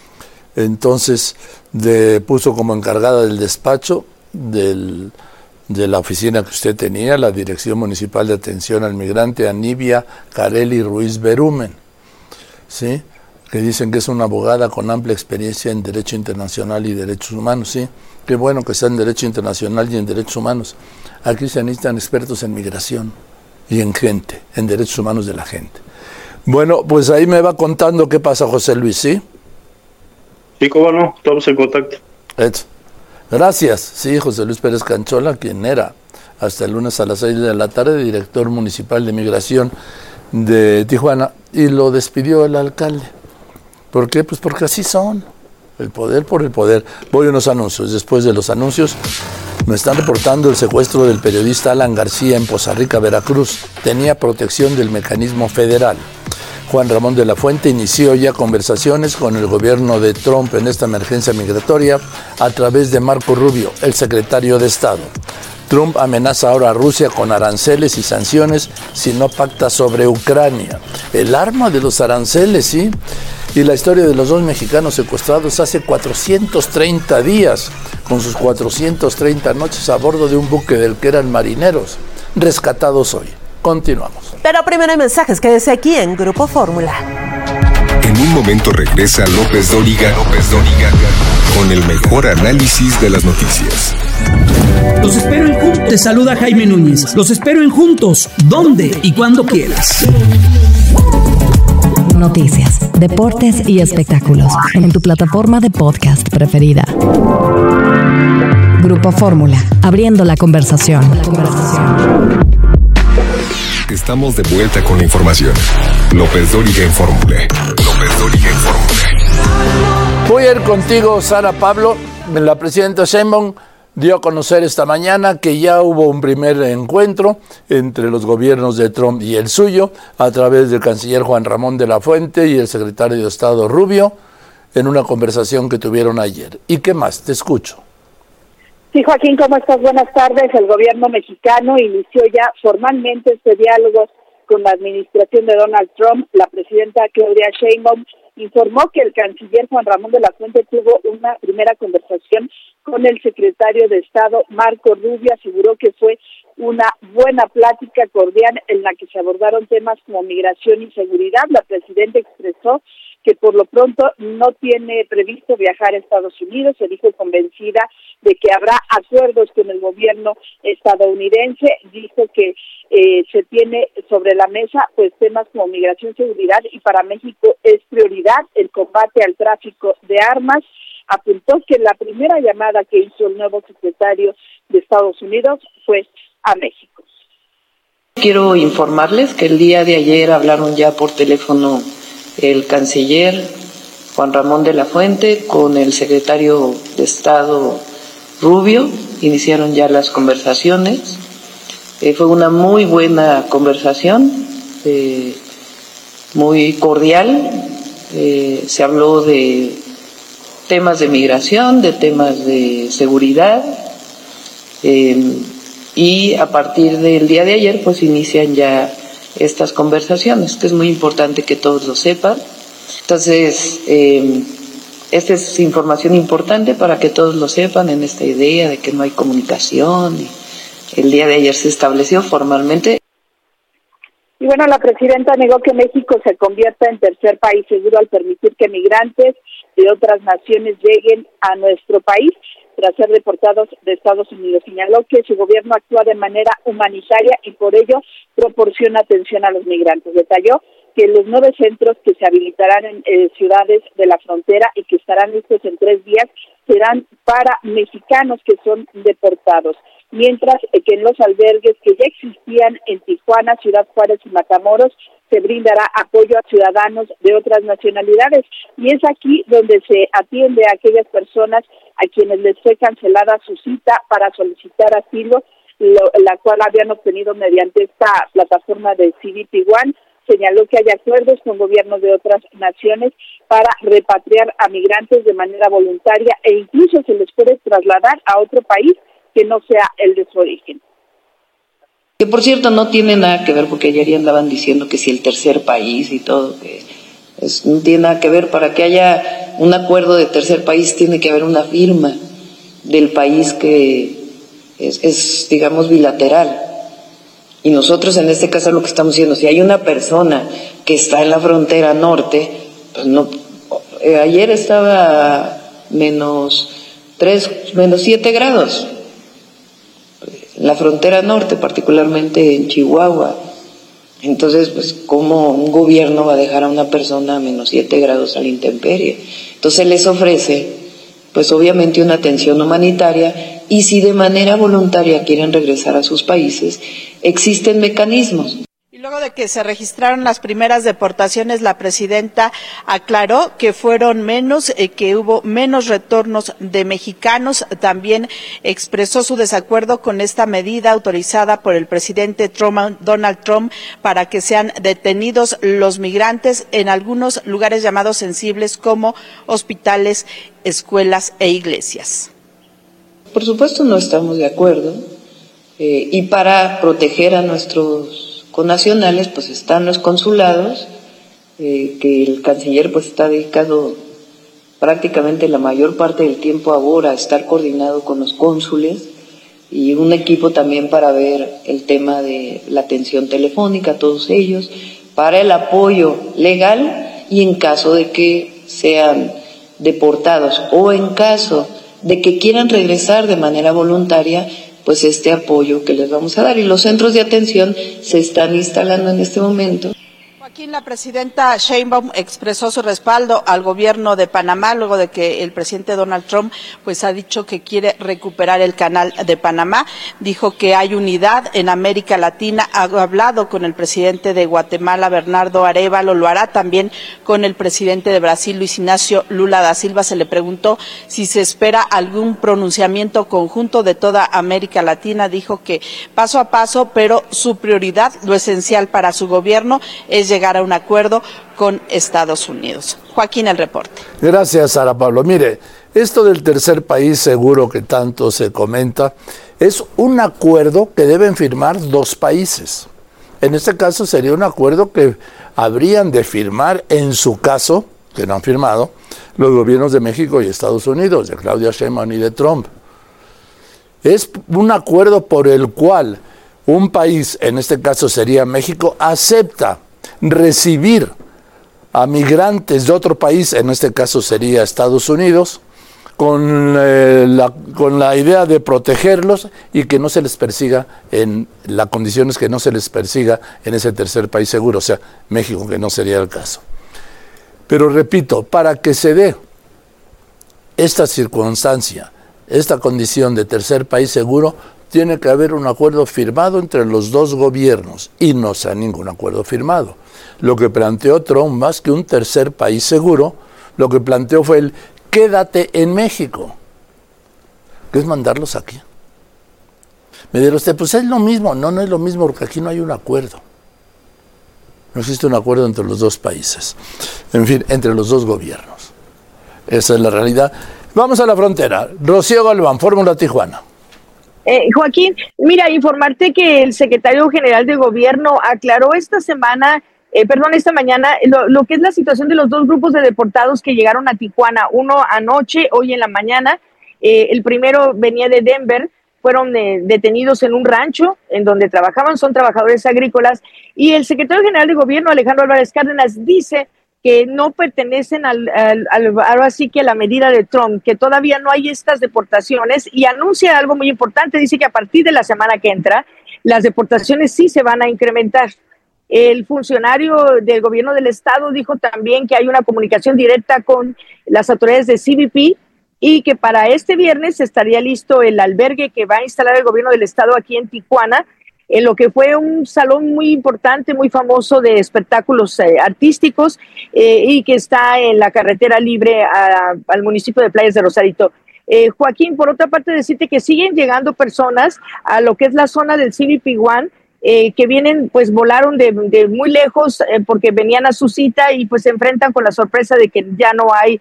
Entonces puso como encargada del despacho de la oficina que usted tenía, la Dirección Municipal de Atención al Migrante, a Nibia Carelli Ruiz Berumen, ¿sí? Que dicen que es una abogada con amplia experiencia en Derecho Internacional y Derechos Humanos, ¿sí? Qué bueno que está en Derecho Internacional y en Derechos Humanos. Aquí se necesitan expertos en migración y en gente, en derechos humanos de la gente. Bueno, pues ahí me va contando qué pasa, José Luis, ¿sí? Sí, cómo no, estamos en contacto. Gracias, sí, José Luis Pérez Canchola, quien era hasta el lunes a las 6 de la tarde director municipal de migración de Tijuana, y lo despidió el alcalde. ¿Por qué? Pues porque así son, el poder por el poder. Voy a unos anuncios. Después de los anuncios, me están reportando el secuestro del periodista Alan García en Poza Rica, Veracruz. Tenía protección del mecanismo federal. Juan Ramón de la Fuente inició ya conversaciones con el gobierno de Trump en esta emergencia migratoria a través de Marco Rubio, el secretario de Estado. Trump amenaza ahora a Rusia con aranceles y sanciones si no pacta sobre Ucrania. El arma de los aranceles, ¿sí? Y la historia de los 2 mexicanos secuestrados hace 430 días, con sus 430 noches a bordo de un buque del que eran marineros, rescatados hoy. Continuamos. Pero primero hay mensajes, quédese aquí en Grupo Fórmula. En un momento regresa López Dóriga, con el mejor análisis de las noticias. Los espero en Juntos. Te saluda Jaime Núñez. Los espero en Juntos, donde y cuando quieras. Noticias, deportes y espectáculos en tu plataforma de podcast preferida. Grupo Fórmula, abriendo la conversación. Estamos de vuelta con la información. López Dóriga en Fórmula. Voy a ir contigo, Sara Pablo. La presidenta Sheinbaum dio a conocer esta mañana que ya hubo un primer encuentro entre los gobiernos de Trump y el suyo, a través del canciller Juan Ramón de la Fuente y el secretario de Estado Rubio, en una conversación que tuvieron ayer. ¿Y qué más? Te escucho. Sí, Joaquín, ¿cómo estás? Buenas tardes. El gobierno mexicano inició ya formalmente este diálogo con la administración de Donald Trump. La presidenta Claudia Sheinbaum informó que el canciller Juan Ramón de la Fuente tuvo una primera conversación con el secretario de Estado Marco Rubio. Aseguró que fue una buena plática cordial en la que se abordaron temas como migración y seguridad. La presidenta expresó que por lo pronto no tiene previsto viajar a Estados Unidos. Se dijo convencida de que habrá acuerdos con el gobierno estadounidense. Dijo que se tiene sobre la mesa pues temas como migración, seguridad, y para México es prioridad el combate al tráfico de armas. Apuntó que la primera llamada que hizo el nuevo secretario de Estados Unidos fue a México. Quiero informarles que el día de ayer hablaron ya por teléfono el canciller Juan Ramón de la Fuente con el secretario de Estado Rubio. Iniciaron ya las conversaciones. Fue una muy buena conversación, muy cordial. Se habló de temas de migración, de temas de seguridad, y a partir del día de ayer pues inician ya estas conversaciones, que es muy importante que todos lo sepan. Entonces, esta es información importante para que todos lo sepan en esta idea de que no hay comunicación. El día de ayer se estableció formalmente. Y bueno, la presidenta negó que México se convierta en tercer país seguro al permitir que migrantes de otras naciones lleguen a nuestro país tras ser deportados de Estados Unidos. Señaló que su gobierno actúa de manera humanitaria y por ello proporciona atención a los migrantes. Detalló que los 9 centros que se habilitarán en ciudades de la frontera y que estarán listos en 3 días serán para mexicanos que son deportados, mientras que en los albergues que ya existían en Tijuana, Ciudad Juárez y Matamoros se brindará apoyo a ciudadanos de otras nacionalidades, y es aquí donde se atiende a aquellas personas a quienes les fue cancelada su cita para solicitar asilo, la cual habían obtenido mediante esta plataforma de CBP One. Señaló que hay acuerdos con gobiernos de otras naciones para repatriar a migrantes de manera voluntaria e incluso se les puede trasladar a otro país que no sea el de su origen. Que por cierto no tiene nada que ver, porque ayer ya andaban diciendo que si el tercer país y todo, que no tiene nada que ver. Para que haya un acuerdo de tercer país tiene que haber una firma del país que es digamos, bilateral. Y nosotros en este caso lo que estamos diciendo, si hay una persona que está en la frontera norte, pues no, ayer estaba -7 grados. En la frontera norte, particularmente en Chihuahua. Entonces, pues, ¿cómo un gobierno va a dejar a una persona a -7 grados a la intemperie? Entonces les ofrece, pues obviamente una atención humanitaria, y si de manera voluntaria quieren regresar a sus países, existen mecanismos. Y luego de que se registraron las primeras deportaciones, la presidenta aclaró que fueron menos, que hubo menos retornos de mexicanos. También expresó su desacuerdo con esta medida autorizada por el presidente Donald Trump para que sean detenidos los migrantes en algunos lugares llamados sensibles como hospitales, escuelas e iglesias. Por supuesto no estamos de acuerdo, y para proteger a nuestros connacionales pues están los consulados, que el canciller pues está dedicado prácticamente la mayor parte del tiempo ahora a estar coordinado con los cónsules, y un equipo también para ver el tema de la atención telefónica, todos ellos, para el apoyo legal y en caso de que sean deportados o en caso de que quieran regresar de manera voluntaria, pues este apoyo que les vamos a dar. Y los centros de atención se están instalando en este momento. Joaquín, la presidenta Sheinbaum expresó su respaldo al gobierno de Panamá luego de que el presidente Donald Trump pues ha dicho que quiere recuperar el canal de Panamá. Dijo que hay unidad en América Latina. Ha hablado con el presidente de Guatemala, Bernardo Arévalo, lo hará también con el presidente de Brasil, Luis Ignacio Lula da Silva. Se le preguntó si se espera algún pronunciamiento conjunto de toda América Latina. Dijo que paso a paso, pero su prioridad, lo esencial para su gobierno, es llegar a un acuerdo con Estados Unidos. Joaquín, el reporte. Gracias, Sara Pablo. Mire, esto del tercer país seguro que tanto se comenta, es un acuerdo que deben firmar 2 países. En este caso sería un acuerdo que habrían de firmar, en su caso, que no han firmado, los gobiernos de México y Estados Unidos, de Claudia Sheinbaum y de Trump. Es un acuerdo por el cual un país, en este caso sería México, acepta recibir a migrantes de otro país, en este caso sería Estados Unidos, con la idea de protegerlos y que no se les persiga la condición es que no se les persiga en ese tercer país seguro, o sea, México, que no sería el caso. Pero repito, para que se dé esta circunstancia, esta condición de tercer país seguro, tiene que haber un acuerdo firmado entre los dos gobiernos y no se ha ningún acuerdo firmado. Lo que planteó Trump, más que un tercer país seguro, lo que planteó fue el quédate en México, que es mandarlos aquí. Me dirá usted, pues es lo mismo. No, no es lo mismo porque aquí no hay un acuerdo. No existe un acuerdo entre los dos países. En fin, entre los dos gobiernos. Esa es la realidad. Vamos a la frontera. Rocío Galván, Fórmula Tijuana. Joaquín, mira, informarte que el secretario general de gobierno aclaró esta mañana, lo que es la situación de los dos grupos de deportados que llegaron a Tijuana, uno anoche, hoy en la mañana. El primero venía de Denver, fueron detenidos en un rancho en donde trabajaban, son trabajadores agrícolas, y el secretario general de gobierno, Alejandro Álvarez Cárdenas, dice que no pertenecen ahora sí que a la medida de Trump, que todavía no hay estas deportaciones, y anuncia algo muy importante, dice que a partir de la semana que entra, las deportaciones sí se van a incrementar. El funcionario del gobierno del estado dijo también que hay una comunicación directa con las autoridades de CBP y que para este viernes estaría listo el albergue que va a instalar el gobierno del estado aquí en Tijuana, en lo que fue un salón muy importante, muy famoso de espectáculos artísticos y que está en la carretera libre al municipio de Playas de Rosarito. Joaquín, por otra parte, decirte que siguen llegando personas a lo que es la zona del CBP One, que vienen, pues volaron de muy lejos porque venían a su cita y pues se enfrentan con la sorpresa de que ya no hay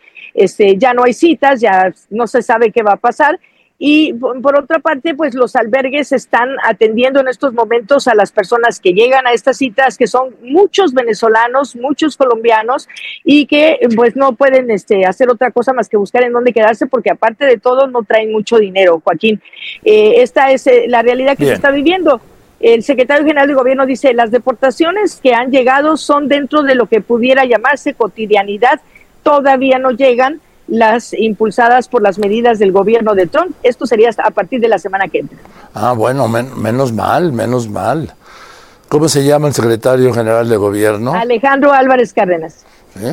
citas, ya no se sabe qué va a pasar. Y por otra parte, pues los albergues están atendiendo en estos momentos a las personas que llegan a estas citas, que son muchos venezolanos, muchos colombianos, y que pues no pueden hacer otra cosa más que buscar en dónde quedarse, porque aparte de todo no traen mucho dinero, Joaquín. Esta es la realidad que se está viviendo. El secretario general de gobierno dice, las deportaciones que han llegado son dentro de lo que pudiera llamarse cotidianidad, todavía no llegan las impulsadas por las medidas del gobierno de Trump. Esto sería hasta a partir de la semana que entra. Ah, bueno, menos mal. ¿Cómo se llama el secretario general de gobierno? Alejandro Álvarez Cárdenas.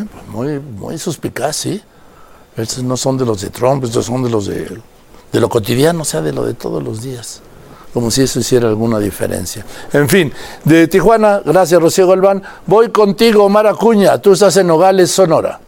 Muy suspicaz, sí. Estos no son de los de Trump, estos son de los de lo cotidiano, o sea, de lo de todos los días. Como si eso hiciera alguna diferencia. En fin, de Tijuana, gracias Rocío Galván. Voy contigo, Omar Acuña. Tú estás en Nogales, Sonora.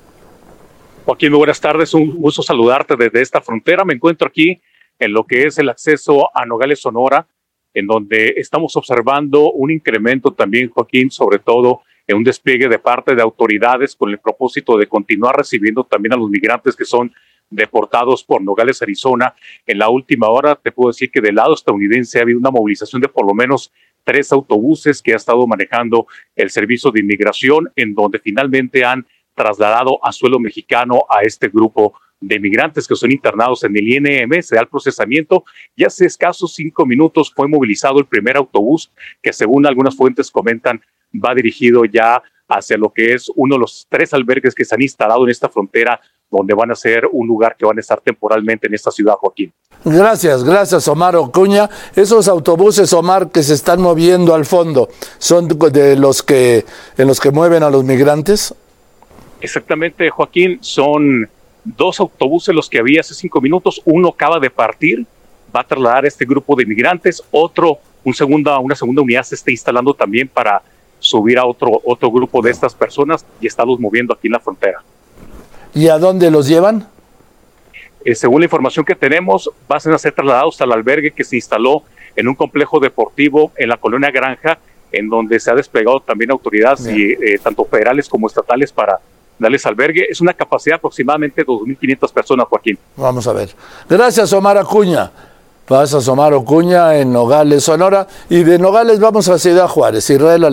Joaquín, muy buenas tardes, un gusto saludarte desde esta frontera. Me encuentro aquí en lo que es el acceso a Nogales, Sonora, en donde estamos observando un incremento también, Joaquín, sobre todo en un despliegue de parte de autoridades con el propósito de continuar recibiendo también a los migrantes que son deportados por Nogales, Arizona. En la última hora te puedo decir que del lado estadounidense ha habido una movilización de por lo menos 3 autobuses que ha estado manejando el Servicio de Inmigración, en donde finalmente han trasladado a suelo mexicano a este grupo de migrantes que son internados en el INM. Se da el procesamiento y hace escasos 5 minutos fue movilizado el primer autobús que, según algunas fuentes comentan, va dirigido ya hacia lo que es uno de los 3 albergues que se han instalado en esta frontera, donde van a ser un lugar que van a estar temporalmente en esta ciudad, Joaquín. Gracias, Omar Acuña. Esos autobuses, Omar, que se están moviendo al fondo, ¿son de en los que mueven a los migrantes? Exactamente, Joaquín, son 2 autobuses los que había hace 5 minutos. Uno acaba de partir, va a trasladar a este grupo de inmigrantes. Una segunda unidad se está instalando también para subir a otro grupo de estas personas y estarlos moviendo aquí en la frontera. ¿Y a dónde los llevan? Según la información que tenemos, van a ser trasladados al albergue que se instaló en un complejo deportivo en la colonia Granja, en donde se ha desplegado también autoridades tanto federales como estatales para darles albergue. Es una capacidad de aproximadamente 2.500 personas, Joaquín. Vamos a ver. Gracias, Omar Acuña. Pasas Omar Acuña en Nogales, Sonora. Y de Nogales vamos a Ciudad Juárez. Israel Aldave.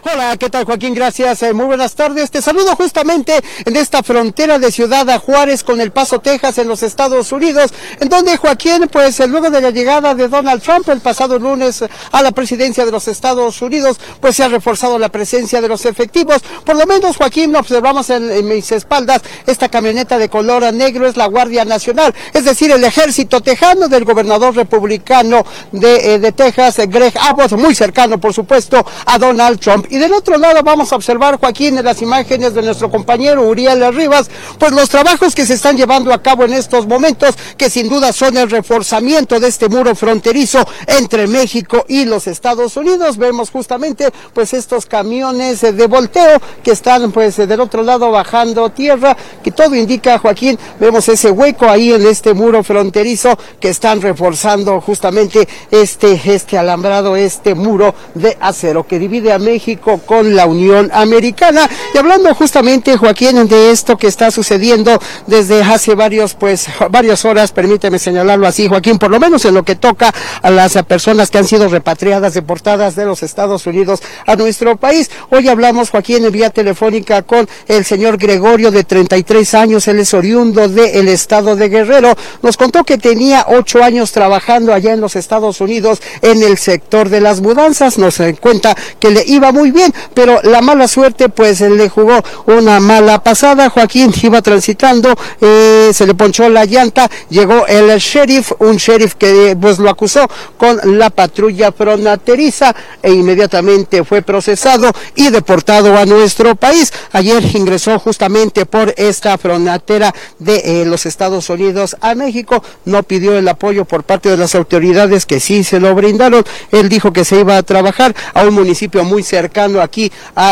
Hola, ¿qué tal, Joaquín? Gracias, muy buenas tardes. Te saludo justamente en esta frontera de Ciudad Juárez con El Paso, Texas, en los Estados Unidos, en donde, Joaquín, pues luego de la llegada de Donald Trump el pasado lunes a la presidencia de los Estados Unidos, pues se ha reforzado la presencia de los efectivos. Por lo menos, Joaquín, observamos en mis espaldas esta camioneta de color negro, es la Guardia Nacional, es decir, el ejército tejano del gobernador republicano de Texas, Greg Abbott, muy cercano, por supuesto, a Donald Trump. Y del otro lado vamos a observar, Joaquín, en las imágenes de nuestro compañero Uriel Rivas, pues los trabajos que se están llevando a cabo en estos momentos, que sin duda son el reforzamiento de este muro fronterizo entre México y los Estados Unidos. Vemos justamente pues estos camiones de volteo que están pues del otro lado bajando tierra, que todo indica, Joaquín, vemos ese hueco ahí en este muro fronterizo que están reforzando justamente este alambrado, este muro de acero que divide a México con la Unión Americana. Y hablando justamente, Joaquín, de esto que está sucediendo desde hace varias horas, permíteme señalarlo así, Joaquín, por lo menos en lo que toca a las personas que han sido repatriadas, deportadas de los Estados Unidos a nuestro país. Hoy hablamos, Joaquín, en vía telefónica con el señor Gregorio, de 33 años, él es oriundo del estado de Guerrero. Nos contó que tenía 8 años trabajando allá en los Estados Unidos en el sector de las mudanzas. Nos cuenta que le iba muy bien, pero la mala suerte pues le jugó una mala pasada. Joaquín iba transitando, se le ponchó la llanta, llegó el sheriff, un sheriff que pues lo acusó con la patrulla fronteriza e inmediatamente fue procesado y deportado a nuestro país. Ayer ingresó justamente por esta frontera de los Estados Unidos a México, no pidió el apoyo por parte de las autoridades que sí se lo brindaron. Él dijo que se iba a trabajar a un municipio muy cercano aquí a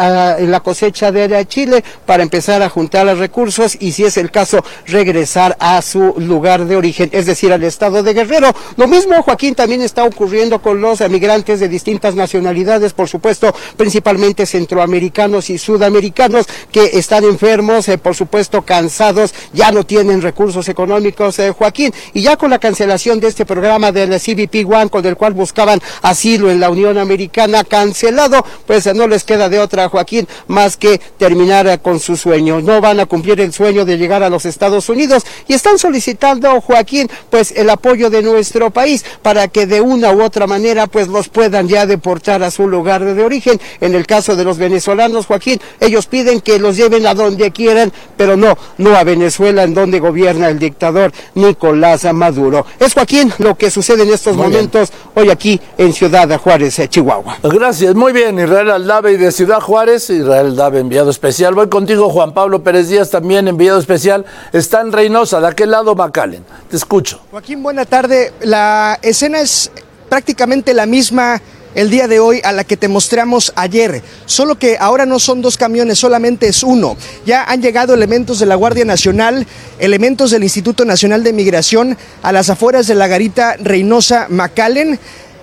la cosecha de Chile para empezar a juntar los recursos y, si es el caso, regresar a su lugar de origen, es decir, al estado de Guerrero. Lo mismo, Joaquín, también está ocurriendo con los migrantes de distintas nacionalidades, por supuesto, principalmente centroamericanos y sudamericanos, que están enfermos, por supuesto, cansados, ya no tienen recursos económicos, Joaquín, y ya con la cancelación de este programa del CBP One, con el cual buscaban asilo en la Unión Americana, cancelado, pues no les queda de otra, Joaquín, más que terminar con su sueño. No van a cumplir el sueño de llegar a los Estados Unidos y están solicitando, Joaquín, pues el apoyo de nuestro país para que de una u otra manera pues los puedan ya deportar a su lugar de origen. En el caso de los venezolanos, Joaquín, ellos piden que los lleven a donde quieran, pero no a Venezuela, en donde gobierna el dictador Nicolás Maduro. Es, Joaquín, lo que sucede en estos momentos hoy aquí en Ciudad Juárez, Chihuahua. Gracias, muy bien. Israel Aldave de Ciudad Juárez, Israel Aldave, enviado especial. Voy contigo, Juan Pablo Pérez Díaz, también enviado especial. Está en Reynosa, de aquel lado, McAllen. Te escucho. Joaquín, buena tarde. La escena es prácticamente la misma el día de hoy a la que te mostramos ayer, solo que ahora no son 2 camiones, solamente es uno. Ya han llegado elementos de la Guardia Nacional, elementos del Instituto Nacional de Migración a las afueras de la garita Reynosa, McAllen.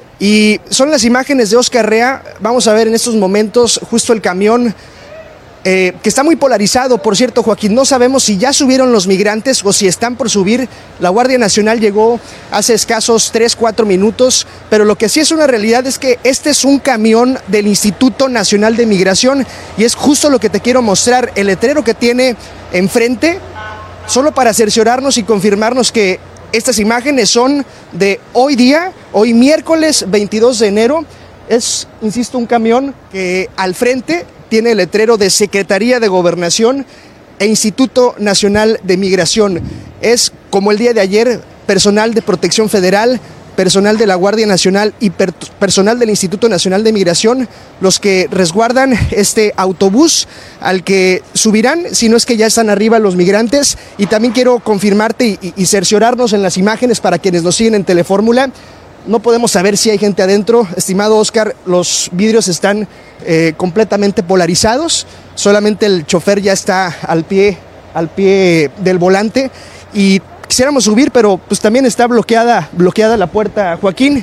Y son las imágenes de Oscar Rea. Vamos a ver en estos momentos justo el camión que está muy polarizado, por cierto, Joaquín. No sabemos si ya subieron los migrantes o si están por subir. La Guardia Nacional llegó hace escasos 3-4 minutos, pero lo que sí es una realidad es que este es un camión del Instituto Nacional de Migración y es justo lo que te quiero mostrar, el letrero que tiene enfrente, solo para cerciorarnos y confirmarnos que estas imágenes son de hoy día, hoy miércoles 22 de enero. Es, insisto, un camión que al frente tiene el letrero de Secretaría de Gobernación e Instituto Nacional de Migración. Es, como el día de ayer, personal de Protección Federal, personal de la Guardia Nacional y personal del Instituto Nacional de Migración los que resguardan este autobús al que subirán, si no es que ya están arriba los migrantes. Y también quiero confirmarte y cerciorarnos en las imágenes para quienes nos siguen en Telefórmula. No podemos saber si hay gente adentro, estimado Oscar, los vidrios están completamente polarizados, solamente el chofer ya está al pie del volante y quisiéramos subir, pero pues también está bloqueada la puerta, Joaquín.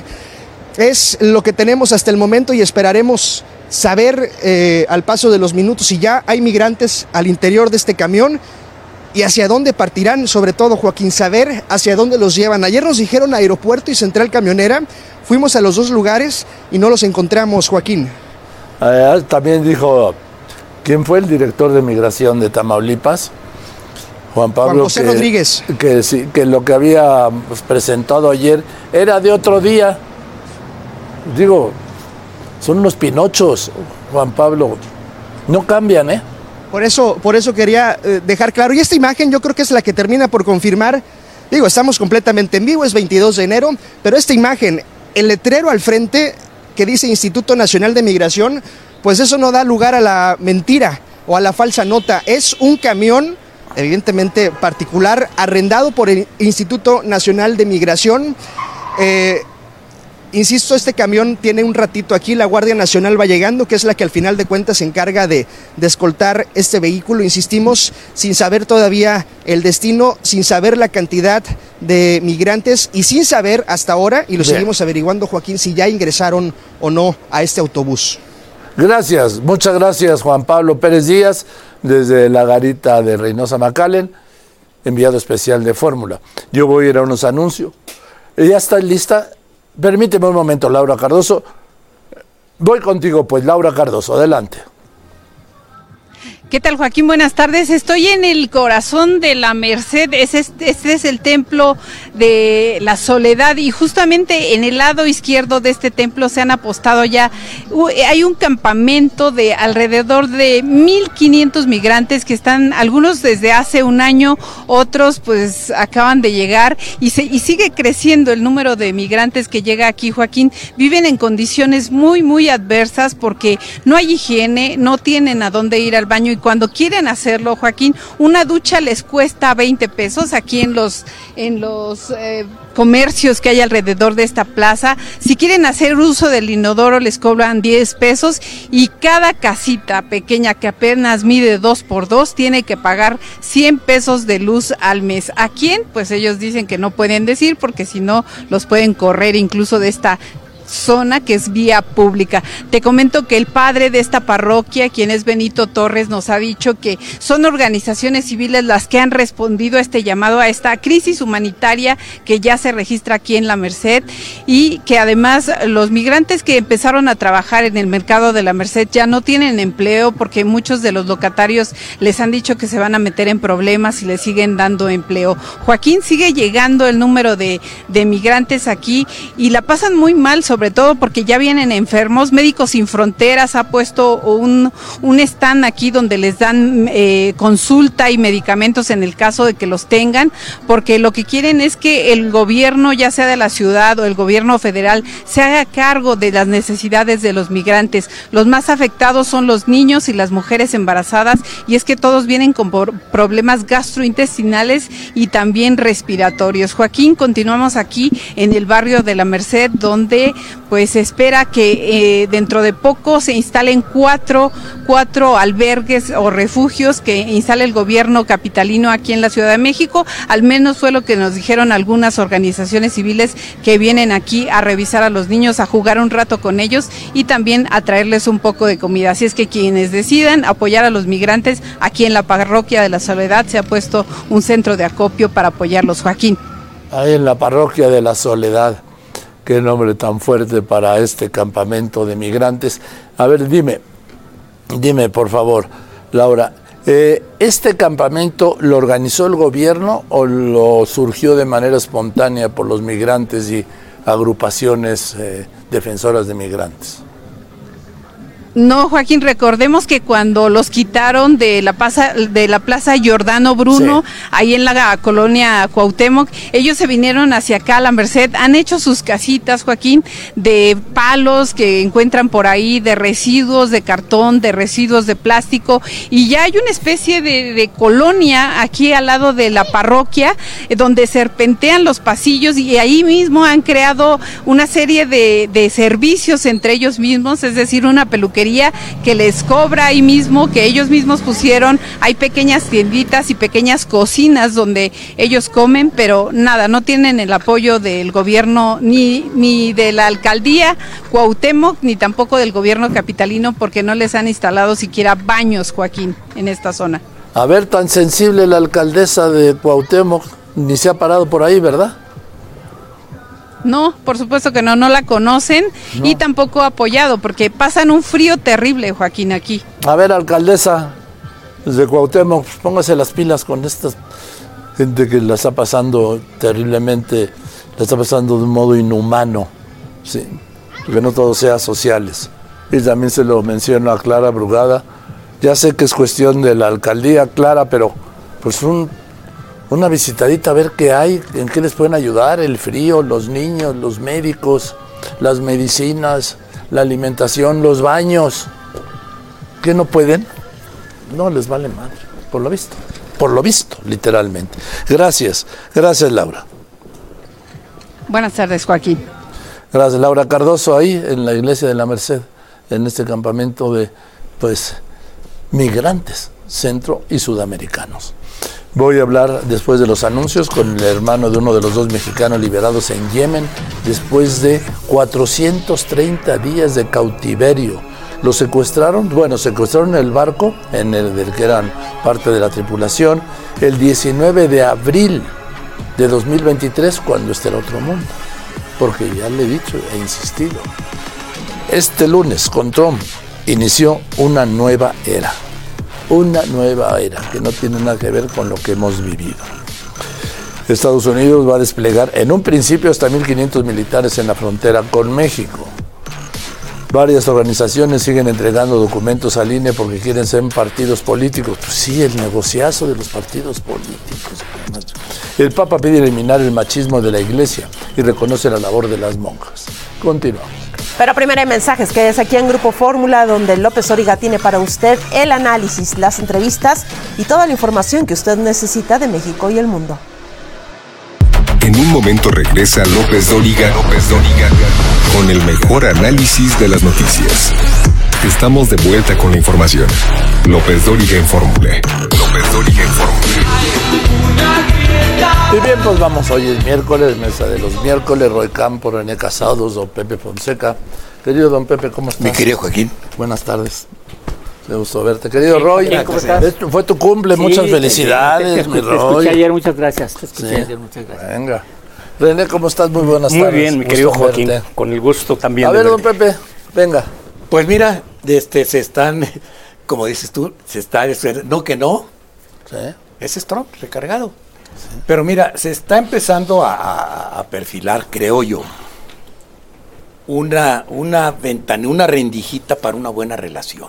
Es lo que tenemos hasta el momento y esperaremos saber al paso de los minutos si ya hay migrantes al interior de este camión y hacia dónde partirán, sobre todo, Joaquín, saber hacia dónde los llevan. Ayer nos dijeron Aeropuerto y Central Camionera, fuimos a los 2 lugares y no los encontramos, Joaquín. También dijo, ¿quién fue el director de migración de Tamaulipas? Juan Pablo José Rodríguez. Que lo que había presentado ayer era de otro día. Digo, son unos pinochos, Juan Pablo. No cambian, ¿eh? Por eso quería dejar claro. Y esta imagen yo creo que es la que termina por confirmar. Digo, estamos completamente en vivo, es 22 de enero, pero esta imagen, el letrero al frente que dice Instituto Nacional de Migración, pues eso no da lugar a la mentira o a la falsa nota. Es un camión, evidentemente particular, arrendado por el Instituto Nacional de Migración. Insisto, este camión tiene un ratito aquí, la Guardia Nacional va llegando, que es la que al final de cuentas se encarga de escoltar este vehículo, insistimos, sin saber todavía el destino, sin saber la cantidad de migrantes y sin saber hasta ahora, y lo seguimos averiguando, Joaquín, si ya ingresaron o no a este autobús. Gracias, muchas gracias, Juan Pablo Pérez Díaz, desde la garita de Reynosa McAllen, enviado especial de Fórmula. Yo voy a ir a unos anuncios. ¿Ya está lista? Permíteme un momento, Laura Cardoso. Voy contigo, pues, Laura Cardoso, adelante. ¿Qué tal, Joaquín? Buenas tardes. Estoy en el corazón de la Merced. Este es el templo de la Soledad y justamente en el lado izquierdo de este templo se han apostado ya. Hay un campamento de alrededor de 1,500 migrantes que están, algunos desde hace un año, otros pues acaban de llegar y sigue creciendo el número de migrantes que llega aquí, Joaquín. Viven en condiciones muy, muy adversas porque no hay higiene, no tienen a dónde ir al baño y cuando quieren hacerlo, Joaquín, una ducha les cuesta 20 pesos aquí en los comercios que hay alrededor de esta plaza. Si quieren hacer uso del inodoro les cobran 10 pesos y cada casita pequeña que apenas mide 2x2 tiene que pagar 100 pesos de luz al mes. ¿A quién? Pues ellos dicen que no pueden decir porque si no los pueden correr incluso de esta zona que es vía pública. Te comento que el padre de esta parroquia, quien es Benito Torres, nos ha dicho que son organizaciones civiles las que han respondido a este llamado, a esta crisis humanitaria que ya se registra aquí en la Merced y que además los migrantes que empezaron a trabajar en el mercado de la Merced ya no tienen empleo porque muchos de los locatarios les han dicho que se van a meter en problemas y les siguen dando empleo. Joaquín, sigue llegando el número de migrantes aquí y la pasan muy mal, sobre todo porque ya vienen enfermos. Médicos Sin Fronteras ha puesto un stand aquí donde les dan consulta y medicamentos en el caso de que los tengan, porque lo que quieren es que el gobierno, ya sea de la ciudad o el gobierno federal, se haga cargo de las necesidades de los migrantes. Los más afectados son los niños y las mujeres embarazadas, y es que todos vienen con problemas gastrointestinales y también respiratorios. Joaquín, continuamos aquí en el barrio de la Merced, donde pues se espera que dentro de poco se instalen cuatro albergues o refugios que instale el gobierno capitalino aquí en la Ciudad de México. Al menos fue lo que nos dijeron algunas organizaciones civiles que vienen aquí a revisar a los niños, a jugar un rato con ellos y también a traerles un poco de comida. Así es que quienes decidan apoyar a los migrantes, aquí en la parroquia de la Soledad se ha puesto un centro de acopio para apoyarlos, Joaquín. Ahí en la parroquia de la Soledad. Qué nombre tan fuerte para este campamento de migrantes. A ver, dime por favor, Laura, ¿este campamento lo organizó el gobierno o lo surgió de manera espontánea por los migrantes y agrupaciones defensoras de migrantes? No, Joaquín, recordemos que cuando los quitaron de la plaza Giordano Bruno, sí, ahí en la colonia Cuauhtémoc, ellos se vinieron hacia acá a la Merced, han hecho sus casitas, Joaquín, de palos que encuentran por ahí, de residuos de cartón, de residuos de plástico, y ya hay una especie de colonia aquí al lado de la parroquia, donde serpentean los pasillos y ahí mismo han creado una serie de servicios entre ellos mismos, es decir, una peluquería que les cobra ahí mismo, que ellos mismos pusieron. Hay pequeñas tienditas y pequeñas cocinas donde ellos comen, pero nada, no tienen el apoyo del gobierno ni de la alcaldía Cuauhtémoc, ni tampoco del gobierno capitalino, porque no les han instalado siquiera baños, Joaquín, en esta zona. A ver, tan sensible la alcaldesa de Cuauhtémoc, ni se ha parado por ahí, ¿verdad? No, por supuesto que no la conocen y tampoco apoyado, porque pasan un frío terrible, Joaquín, aquí. A ver, alcaldesa, desde Cuauhtémoc, póngase las pilas con esta gente que la está pasando terriblemente, la está pasando de un modo inhumano, sí, que no todo sea sociales. Y también se lo menciono a Clara Brugada. Ya sé que es cuestión de la alcaldía, Clara, pero pues una visitadita a ver qué hay, en qué les pueden ayudar, el frío, los niños, los médicos, las medicinas, la alimentación, los baños. ¿Qué no pueden? No les vale madre, por lo visto, literalmente. Gracias Laura. Buenas tardes, Joaquín. Gracias, Laura Cardoso, ahí en la iglesia de la Merced, en este campamento de, pues, migrantes centro y sudamericanos. Voy a hablar después de los anuncios con el hermano de uno de los 2 mexicanos liberados en Yemen después de 430 días de cautiverio. Los secuestraron, secuestraron el barco en el del que eran parte de la tripulación el 19 de abril de 2023, cuando este era otro mundo. Porque ya le he dicho, he insistido. Este lunes, con Trump, inició una nueva era. Una nueva era que no tiene nada que ver con lo que hemos vivido. Estados Unidos va a desplegar en un principio hasta 1.500 militares en la frontera con México. Varias organizaciones siguen entregando documentos al INE porque quieren ser partidos políticos. Pues sí, el negociazo de los partidos políticos. El Papa pide eliminar el machismo de la Iglesia y reconoce la labor de las monjas. Continuamos. Pero primero hay mensajes, quédese aquí en Grupo Fórmula, donde López Dóriga tiene para usted el análisis, las entrevistas y toda la información que usted necesita de México y el mundo. En un momento regresa López Dóriga con el mejor análisis de las noticias. Estamos de vuelta con la información. López Dóriga en Fórmula. Y bien, pues vamos, hoy es miércoles, mesa de los miércoles, Roy Campo, René Casados, don Pepe Fonseca. Querido don Pepe, ¿cómo estás? Mi querido Joaquín. Buenas tardes. Me gustó verte. Querido Roy, ¿cómo estás? Fue tu cumple, muchas felicidades, mi Roy. Te escuché ayer, muchas gracias. Muchas gracias. Venga. René, ¿cómo estás? Muy buenas tardes. Muy bien, mi querido Joaquín, con el gusto también. A ver, don Pepe, venga. Pues mira, se están, como dices tú, no que no. Sí. Ese es Trump, recargado. Sí. Pero mira, se está empezando a perfilar, creo yo, una ventana, una rendijita para una buena relación.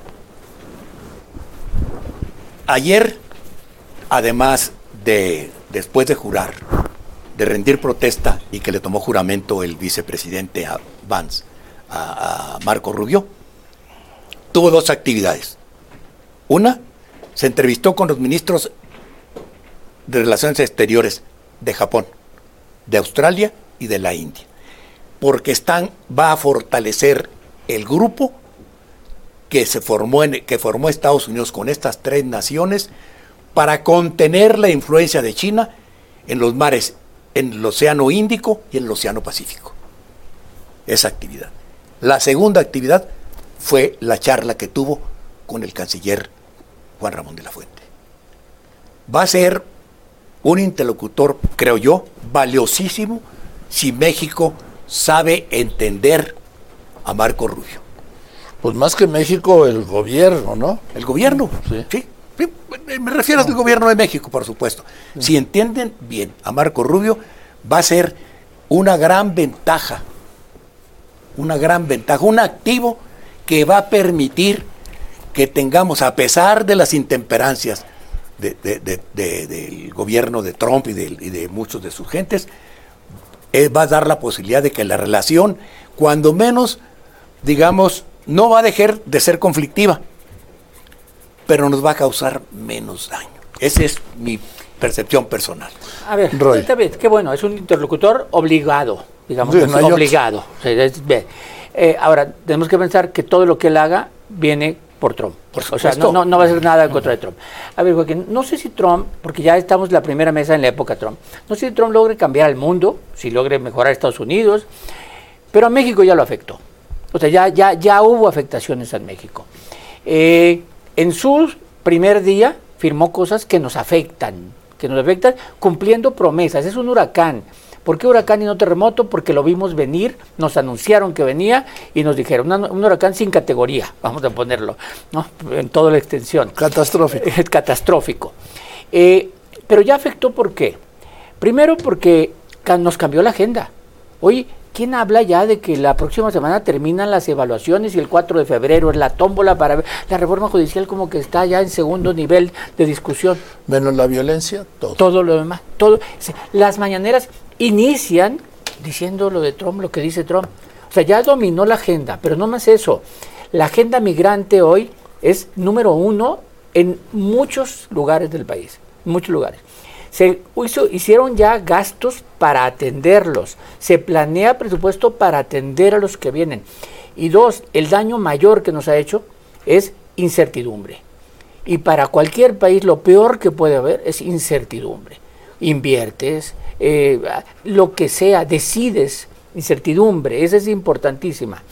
Ayer, además después de jurar, de rendir protesta y que le tomó juramento el vicepresidente Vance a Marco Rubio, tuvo 2 actividades. Una, se entrevistó con los ministros de Relaciones Exteriores de Japón, de Australia y de la India, porque va a fortalecer el grupo que formó Estados Unidos con estas 3 naciones para contener la influencia de China en los mares, en el Océano Índico y en el Océano Pacífico. Esa actividad. La segunda actividad fue la charla que tuvo con el canciller Juan Ramón de la Fuente. Va a ser un interlocutor, creo yo, valiosísimo si México sabe entender a Marco Rubio. Pues más que México, el gobierno, ¿no? El gobierno, sí. Me refiero al gobierno de México, por supuesto. Sí. Si entienden bien a Marco Rubio, va a ser una gran ventaja, un activo que va a permitir que tengamos, a pesar de las intemperancias del gobierno de Trump y de muchos de sus gentes, va a dar la posibilidad de que la relación, cuando menos, digamos, no va a dejar de ser conflictiva, pero nos va a causar menos daño. Esa es mi percepción personal. A ver, está bien, qué bueno, es un interlocutor obligado, digamos, sí, no obligado. Ahora, tenemos que pensar que todo lo que él haga viene por Trump. O sea, no va a ser nada en contra de Trump. A ver, Joaquín, no sé si Trump, porque ya estamos en la primera mesa en la época Trump, no sé si Trump logre cambiar el mundo, si logre mejorar Estados Unidos, pero a México ya lo afectó. O sea, ya hubo afectaciones en México. En su primer día firmó cosas que nos afectan cumpliendo promesas. Es un huracán. ¿Por qué huracán y no terremoto? Porque lo vimos venir, nos anunciaron que venía y nos dijeron, un huracán sin categoría, vamos a ponerlo, ¿no? En toda la extensión. Catastrófico. Catastrófico. Pero ya afectó, ¿por qué? Primero porque nos cambió la agenda. Hoy, ¿quién habla ya de que la próxima semana terminan las evaluaciones y el 4 de febrero es la tómbola para ver la reforma judicial, como que está ya en segundo nivel de discusión? Menos la violencia, todo. Todo lo demás, todo. Las mañaneras inician diciendo lo de Trump, lo que dice Trump. O sea, ya dominó la agenda, pero no más eso. La agenda migrante hoy es número 1 en muchos lugares del país, muchos lugares. Hicieron ya gastos para atenderlos, se planea presupuesto para atender a los que vienen. Y 2, el daño mayor que nos ha hecho es incertidumbre. Y para cualquier país lo peor que puede haber es incertidumbre. Inviertes, lo que sea, decides, incertidumbre, esa es importantísima.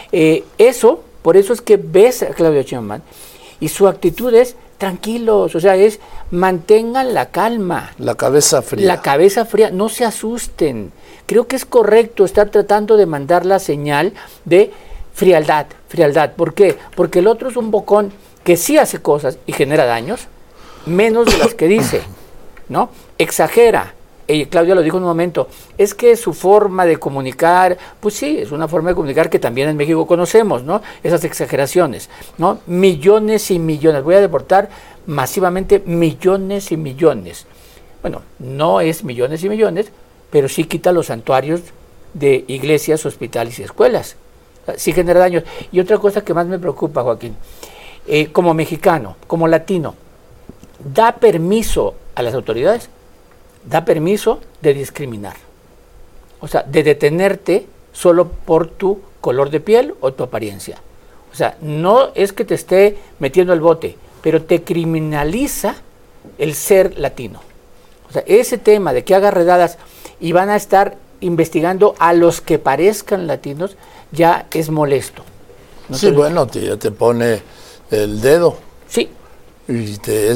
Por eso es que ves a Claudia Sheinbaum y su actitud es tranquilos, o sea, es mantengan la calma. La cabeza fría. La cabeza fría, no se asusten. Creo que es correcto estar tratando de mandar la señal de frialdad. ¿Por qué? Porque el otro es un bocón que sí hace cosas y genera daños, menos de las que dice, ¿no? Exagera. Claudia lo dijo en un momento, es que su forma de comunicar, pues sí, es una forma de comunicar que también en México conocemos, ¿no? Esas exageraciones, ¿no? Millones y millones, voy a deportar masivamente millones y millones. Bueno, no es millones y millones, pero sí quita los santuarios de iglesias, hospitales y escuelas. O sea, sí genera daños. Y otra cosa que más me preocupa, Joaquín, como mexicano, como latino, da permiso a las autoridades, da permiso de discriminar, o sea, de detenerte solo por tu color de piel o tu apariencia. O sea, no es que te esté metiendo al bote, pero te criminaliza el ser latino. O sea, ese tema de que haga redadas y van a estar investigando a los que parezcan latinos ya es molesto. ¿No? Sí, bueno, ya te pone el dedo. Sí. Y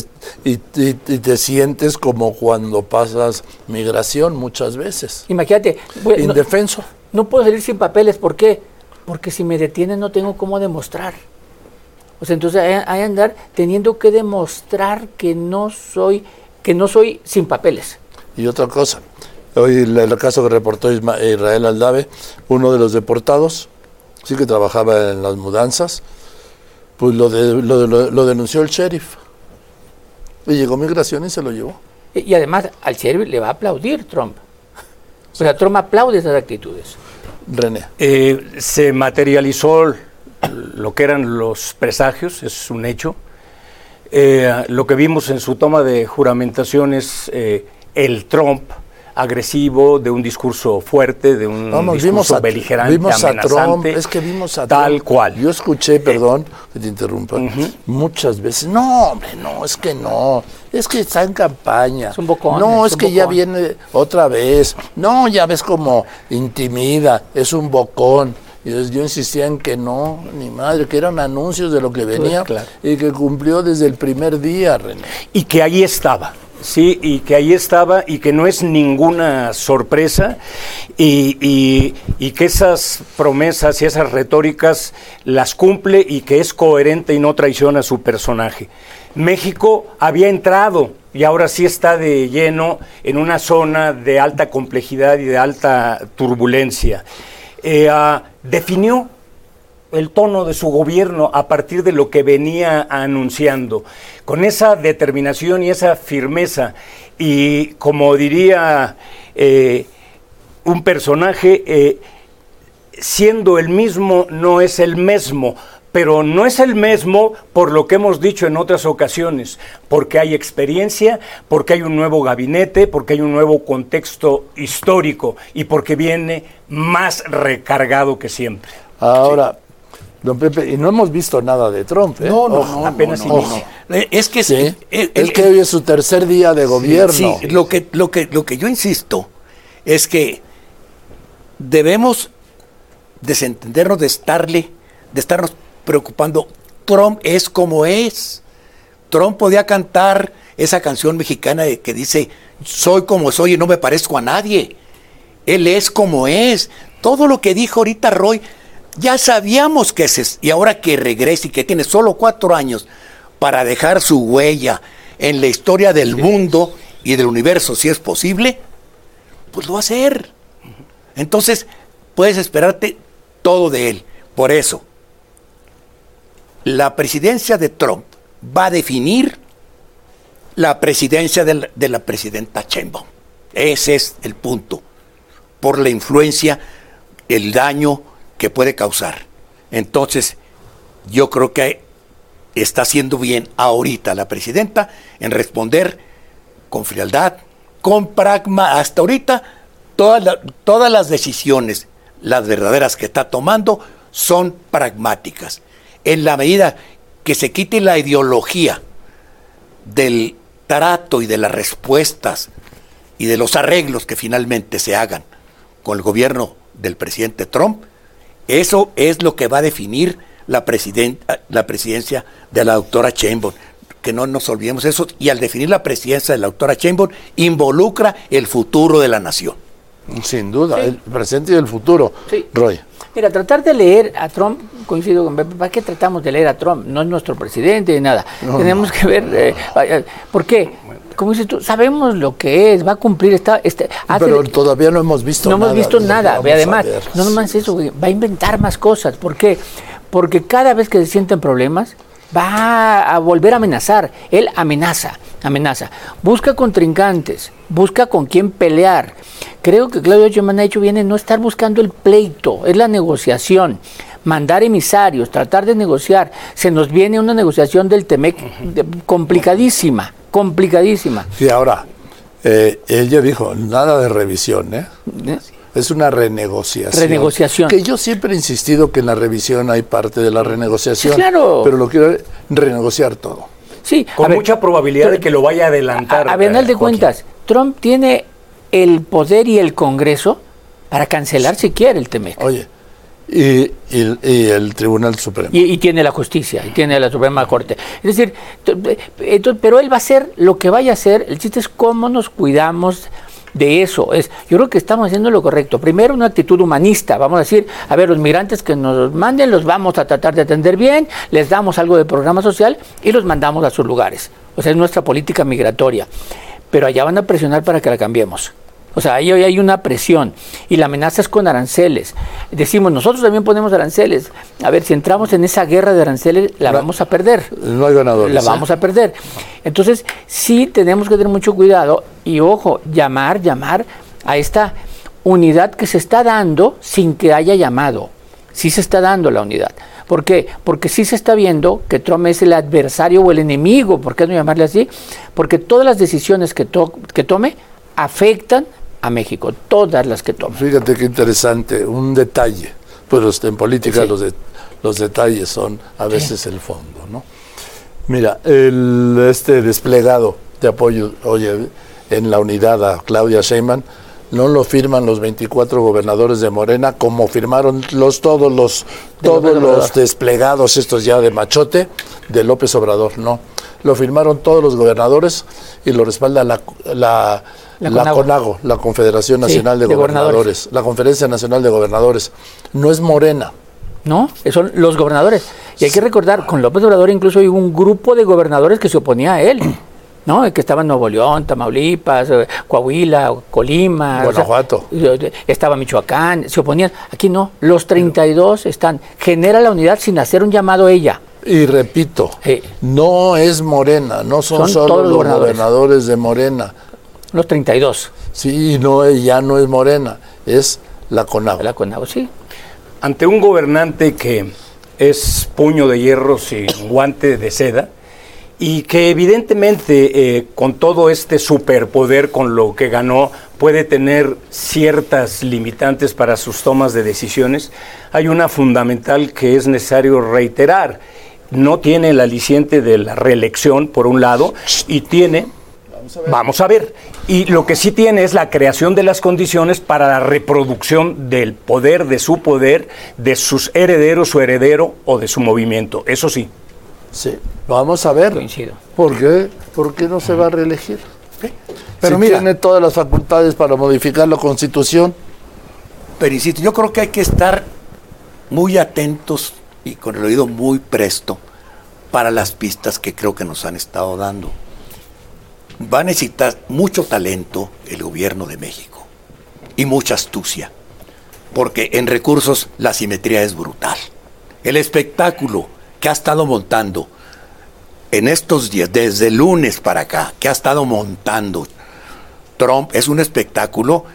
te sientes como cuando pasas migración muchas veces. Imagínate. Indefenso. No puedo salir sin papeles. ¿Por qué? Porque si me detienen no tengo cómo demostrar. O sea, entonces hay que andar teniendo que demostrar que no soy sin papeles. Y otra cosa, hoy el caso que reportó Israel Aldave, uno de los deportados, sí que trabajaba en las mudanzas, pues lo denunció el sheriff. Y llegó migración y se lo llevó. Y además al sheriff le va a aplaudir Trump. O sea, Trump aplaude esas actitudes. René. Se materializó lo que eran los presagios, es un hecho. Lo que vimos en su toma de juramentación es el Trump agresivo, de un discurso fuerte, de un discurso beligerante, amenazante. Vimos a Trump. Tal cual. Yo escuché, perdón que te interrumpa, muchas veces, no, hombre, no, es que está en campaña. Es un bocón. No, es que ya viene otra vez. No, ya ves cómo intimida, es un bocón. Y yo insistía en que no, ni madre, que eran anuncios de lo que venía, pues, claro. Y que cumplió desde el primer día, René. Y que ahí estaba. Sí, y que ahí estaba y que no es ninguna sorpresa y que esas promesas y esas retóricas las cumple y que es coherente y no traiciona a su personaje. México había entrado y ahora sí está de lleno en una zona de alta complejidad y de alta turbulencia. Definió el tono de su gobierno a partir de lo que venía anunciando, con esa determinación y esa firmeza, y como diría un personaje, siendo el mismo no es el mismo, pero no es el mismo por lo que hemos dicho en otras ocasiones, porque hay experiencia, porque hay un nuevo gabinete, porque hay un nuevo contexto histórico y porque viene más recargado que siempre. Ahora, sí. Don Pepe, y no hemos visto nada de Trump, ¿eh? No, apenas inicia. Es que sí. Es que hoy es su tercer día de gobierno. Sí, lo que yo insisto es que debemos desentendernos de estarnos preocupando. Trump es como es. Trump podía cantar esa canción mexicana que dice, soy como soy y no me parezco a nadie. Él es como es. Todo lo que dijo ahorita Roy, ya sabíamos que y ahora que regrese y que tiene solo 4 años para dejar su huella en la historia del mundo y del universo, si es posible, pues lo va a hacer. Entonces, puedes esperarte todo de él. Por eso, la presidencia de Trump va a definir la presidencia de la presidenta Sheinbaum. Ese es el punto. Por la influencia, el daño que puede causar. Entonces, yo creo que está haciendo bien ahorita la presidenta en responder con frialdad, con pragma. Hasta ahorita, todas las decisiones, las verdaderas que está tomando, son pragmáticas. En la medida que se quite la ideología del trato y de las respuestas y de los arreglos que finalmente se hagan con el gobierno del presidente Trump, eso es lo que va a definir la presidencia de la doctora Sheinbaum. Que no nos olvidemos eso. Y al definir la presidencia de la doctora Sheinbaum, involucra el futuro de la nación. Sin duda, el presente y el futuro. Sí. Roy. Mira, tratar de leer a Trump, coincido con Pepe, ¿para qué tratamos de leer a Trump? No es nuestro presidente ni nada. Tenemos que ver, ¿por qué? Como dices tú, sabemos lo que es, va a cumplir pero todavía no hemos visto nada. No hemos visto nada. Además, no nomás eso, va a inventar más cosas. ¿Por qué? Porque cada vez que se sienten problemas, va a volver a amenazar. Él amenaza. Busca contrincantes, busca con quién pelear. Creo que Claudio Sheinbaum ha hecho bien en no estar buscando el pleito, es la negociación. Mandar emisarios, tratar de negociar. Se nos viene una negociación del TEMEC complicadísima. Sí, ahora, él ya dijo, nada de revisión, Es una renegociación. Que yo siempre he insistido que en la revisión hay parte de la renegociación. Sí, claro. Pero lo quiero renegociar todo. Sí, con mucha probabilidad de que lo vaya a adelantar. A final de cuentas, Trump tiene el poder y el Congreso para cancelar si quiere el TEMEC. Oye, y el Tribunal Supremo. Y tiene la justicia, y tiene la Suprema Corte. Es decir, pero él va a hacer lo que vaya a hacer. El chiste es cómo nos cuidamos de eso. Yo creo que estamos haciendo lo correcto. Primero, una actitud humanista. Vamos a decir, a ver, los migrantes que nos manden, los vamos a tratar de atender bien, les damos algo de programa social y los mandamos a sus lugares. O sea, es nuestra política migratoria. Pero allá van a presionar para que la cambiemos. O sea, ahí hay una presión y la amenaza es con aranceles. Decimos, nosotros también ponemos aranceles. A ver, si entramos en esa guerra de aranceles, la vamos a perder. No hay ganadores. La vamos a perder. Entonces, sí tenemos que tener mucho cuidado y, ojo, llamar a esta unidad que se está dando sin que haya llamado. Sí se está dando la unidad. ¿Por qué? Porque sí se está viendo que Trump es el adversario o el enemigo, ¿por qué no llamarle así? Porque todas las decisiones que tome afectan a México, todas las que toma. Fíjate qué interesante, un detalle, pues en política los detalles son a veces el fondo, ¿no? Mira, este desplegado de apoyo, en la unidad a Claudia Sheinbaum, no lo firman los 24 gobernadores de Morena, como firmaron todos los desplegados estos ya de machote de López Obrador, no. Lo firmaron todos los gobernadores y lo respalda la CONAGO, la Confederación Nacional de Gobernadores, la Conferencia Nacional de Gobernadores. No es Morena. No, son los gobernadores. Y hay que recordar, con López Obrador incluso hubo un grupo de gobernadores que se oponía a él, ¿no? Que estaba en Nuevo León, Tamaulipas, Coahuila, Colima, Guanajuato. Estaba Michoacán, se oponían. Aquí no, los 32 están. Genera la unidad sin hacer un llamado ella. Y repito, no es Morena, no son solo los gobernadores de Morena. Los 32. Sí, ya no es Morena, es la CONAGO. La CONAGO, sí. Ante un gobernante que es puño de hierro sin guante de seda y que evidentemente con todo este superpoder con lo que ganó puede tener ciertas limitantes para sus tomas de decisiones, hay una fundamental que es necesario reiterar. No tiene el aliciente de la reelección, por un lado, y tiene... Vamos a ver. Y lo que sí tiene es la creación de las condiciones para la reproducción del poder, de sus herederos, su heredero o de su movimiento. Eso sí. Sí, vamos a ver. Coincido. ¿Por qué? ¿Por qué no se va a reelegir? Pero si tiene todas las facultades para modificar la Constitución, Pero insisto, yo creo que hay que estar muy atentos y con el oído muy presto para las pistas que creo que nos han estado dando. Va a necesitar mucho talento el gobierno de México y mucha astucia, porque en recursos la asimetría es brutal. El espectáculo que ha estado montando en estos días, desde el lunes para acá, que ha estado montando Trump, es un espectáculo,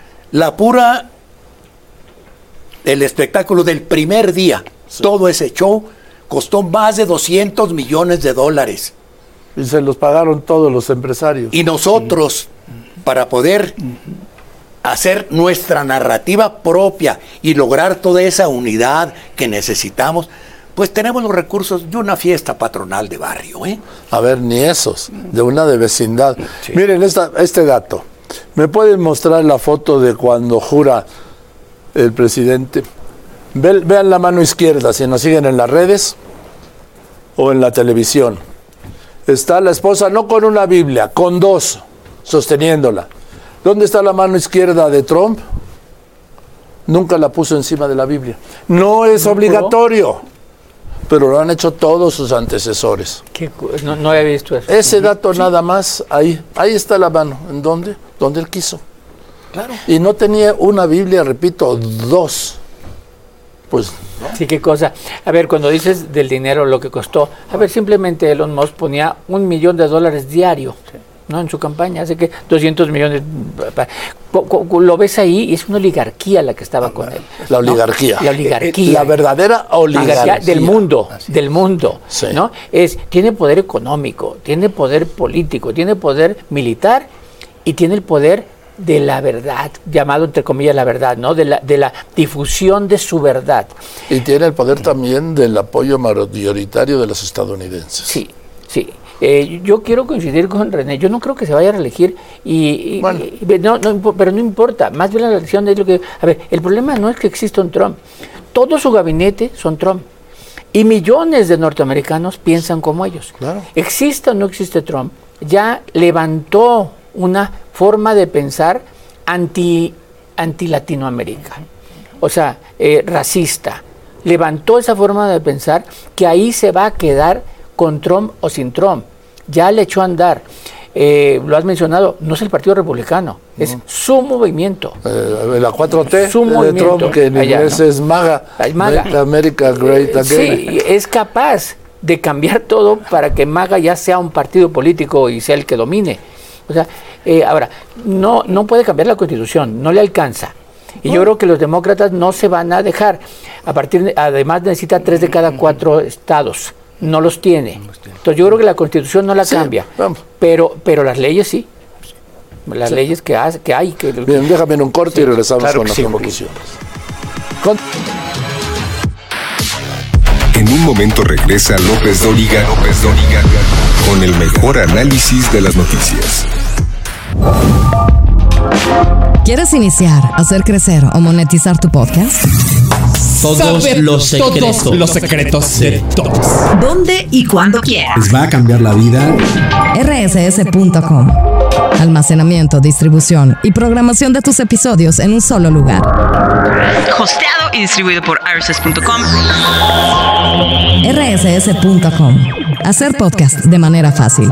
el espectáculo del primer día. Sí. Todo ese show costó más de $200 millones. Y se los pagaron todos los empresarios. Y nosotros, para poder hacer nuestra narrativa propia y lograr toda esa unidad que necesitamos, pues tenemos los recursos de una fiesta patronal de barrio, ¿eh? A ver, ni esos, de una de vecindad. Sí. Miren este dato. ¿Me pueden mostrar la foto de cuando jura el presidente? Vean la mano izquierda, si nos siguen en las redes o en la televisión. Está la esposa no con una Biblia, con dos, sosteniéndola. ¿Dónde está la mano izquierda de Trump? Nunca la puso encima de la Biblia. No es obligatorio, pero lo han hecho todos sus antecesores. No he visto eso. Ese dato nada más, ahí está la mano. ¿En dónde? Donde él quiso. Claro. Y no tenía una Biblia, repito, dos. Pues, ¿no? Sí, qué cosa. A ver, cuando dices del dinero, lo que costó, a ver, simplemente Elon Musk ponía $1 millón diario, ¿no? En su campaña, así que 200 millones. Lo ves ahí y es una oligarquía la que estaba con él. La oligarquía. ¿No? La oligarquía. La verdadera oligarquía. Del mundo, sí. ¿No? Tiene poder económico, tiene poder político, tiene poder militar y tiene el poder de la verdad, llamado entre comillas la verdad, ¿no? De la difusión de su verdad. Y tiene el poder también del apoyo mayoritario de los estadounidenses. Sí, sí. Yo quiero coincidir con René, yo no creo que se vaya a reelegir pero no importa, más bien la elección es lo que... A ver, el problema no es que exista un Trump, todo su gabinete son Trump y millones de norteamericanos piensan como ellos. Claro. Exista o no existe Trump, ya levantó una forma de pensar anti-Latinoamérica, o sea, racista, levantó esa forma de pensar que ahí se va a quedar con Trump o sin Trump, ya le echó a andar. Lo has mencionado, no es el Partido Republicano, es su movimiento. La 4T su de Trump, que en inglés, ¿no? Es MAGA, Make America Great Again. Sí, es capaz de cambiar todo para que MAGA ya sea un partido político y sea el que domine. O sea, ahora, no puede cambiar la Constitución, no le alcanza. Y yo creo que los demócratas no se van a dejar. Además necesita 3 de cada 4 estados. No los tiene. Entonces yo creo que la Constitución no la cambia. Pero las leyes sí. Las leyes que hay. Bien, déjame en un corte y regresamos con las conclusiones. En un momento regresa López Dóriga con el mejor análisis de las noticias. ¿Quieres iniciar, hacer crecer o monetizar tu podcast? Todos los secretos de todos. ¿Dónde y cuándo quieras? Les va a cambiar la vida. rss.com. Almacenamiento, distribución y programación de tus episodios en un solo lugar. Hosteado y distribuido por rss.com. rss.com. Hacer podcast de manera fácil.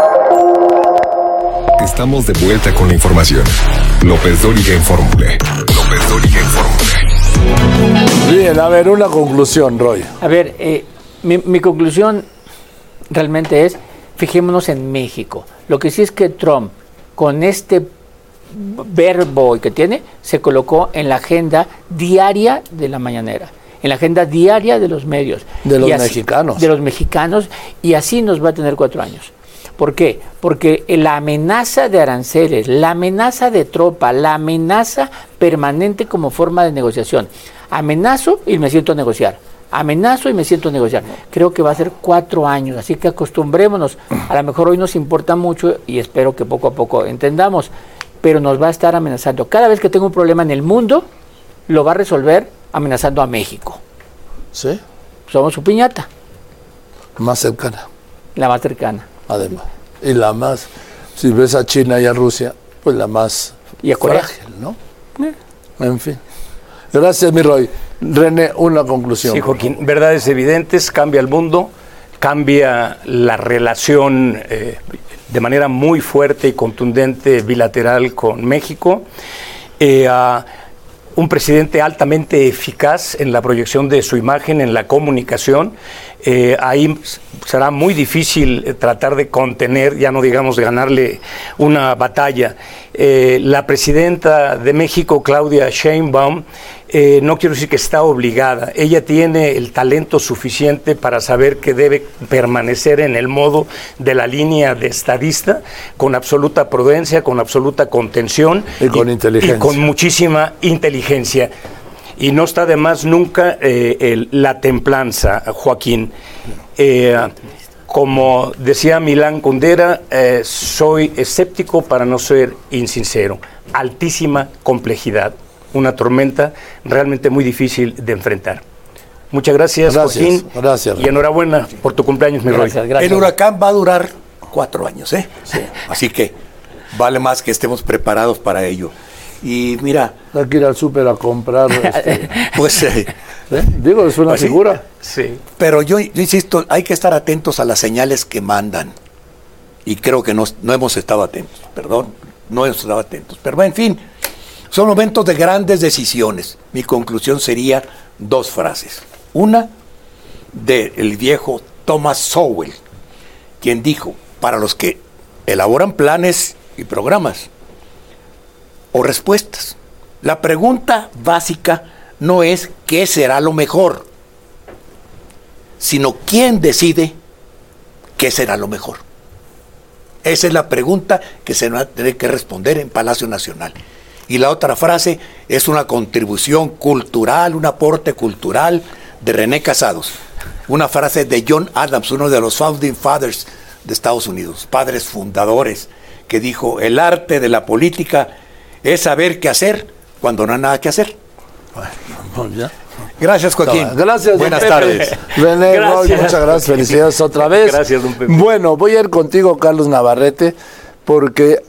Estamos de vuelta con la información. López Dóriga en Fórmula. Bien, a ver, una conclusión, Roy. A ver, mi conclusión realmente es, fijémonos en México. Lo que sí es que Trump, con este verbo que tiene, se colocó en la agenda diaria de la mañanera, en la agenda diaria de los medios. De los mexicanos. De los mexicanos, y así nos va a tener 4 años. ¿Por qué? Porque la amenaza de aranceles, la amenaza de tropa, la amenaza permanente como forma de negociación. Amenazo y me siento a negociar. Amenazo y me siento a negociar. Creo que va a ser 4 años, así que acostumbrémonos. A lo mejor hoy nos importa mucho y espero que poco a poco entendamos, pero nos va a estar amenazando. Cada vez que tengo un problema en el mundo, lo va a resolver amenazando a México. ¿Sí? Somos su piñata. Más cercana. La más cercana. Además, y la más, si ves a China y a Rusia, pues la más y a Corea. Frágil, ¿no? En fin. Gracias, mi Roy. René, una conclusión. Sí, Joaquín, verdades evidentes, cambia el mundo, cambia la relación de manera muy fuerte y contundente bilateral con México. Un presidente altamente eficaz en la proyección de su imagen, en la comunicación. Ahí será muy difícil tratar de contener, ya no digamos ganarle una batalla. La presidenta de México, Claudia Sheinbaum, no quiero decir que está obligada, ella tiene el talento suficiente para saber que debe permanecer en el modo de la línea de estadista, con absoluta prudencia, con absoluta contención y con inteligencia. Y con muchísima inteligencia. Y no está de más nunca la templanza, Joaquín. Como decía Milán Kundera, soy escéptico para no ser insincero. Altísima complejidad. Una tormenta realmente muy difícil de enfrentar. Muchas gracias, Joaquín. Gracias. Y enhorabuena por tu cumpleaños, mi Roy. El huracán va a durar 4 años, ¿eh? Sí. Así que vale más que estemos preparados para ello. Y mira... Hay que ir al súper a comprar... Pues... Digo, es una pues figura. Sí. Pero yo insisto, hay que estar atentos a las señales que mandan. Y creo que no hemos estado atentos. No hemos estado atentos. Pero en fin... Son momentos de grandes decisiones. Mi conclusión sería 2 frases. Una, del viejo Thomas Sowell, quien dijo, para los que elaboran planes y programas o respuestas, la pregunta básica no es qué será lo mejor, sino quién decide qué será lo mejor. Esa es la pregunta que se va a tener que responder en Palacio Nacional. Y la otra frase es una contribución cultural, un aporte cultural de René Casados. Una frase de John Adams, uno de los Founding Fathers de Estados Unidos, padres fundadores, que dijo, el arte de la política es saber qué hacer cuando no hay nada que hacer. Bueno, ya. Gracias, Joaquín. Gracias, buenas tardes. René, Roy, muchas gracias, felicidades otra vez. Gracias, don Pepe. Bueno, voy a ir contigo, Carlos Navarrete, porque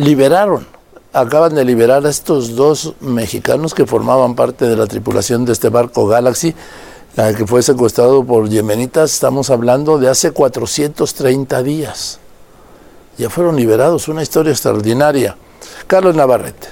acaban de liberar a estos 2 mexicanos que formaban parte de la tripulación de este barco Galaxy, que fue secuestrado por yemenitas. Estamos hablando de hace 430 días. Ya fueron liberados, una historia extraordinaria. Carlos Navarrete.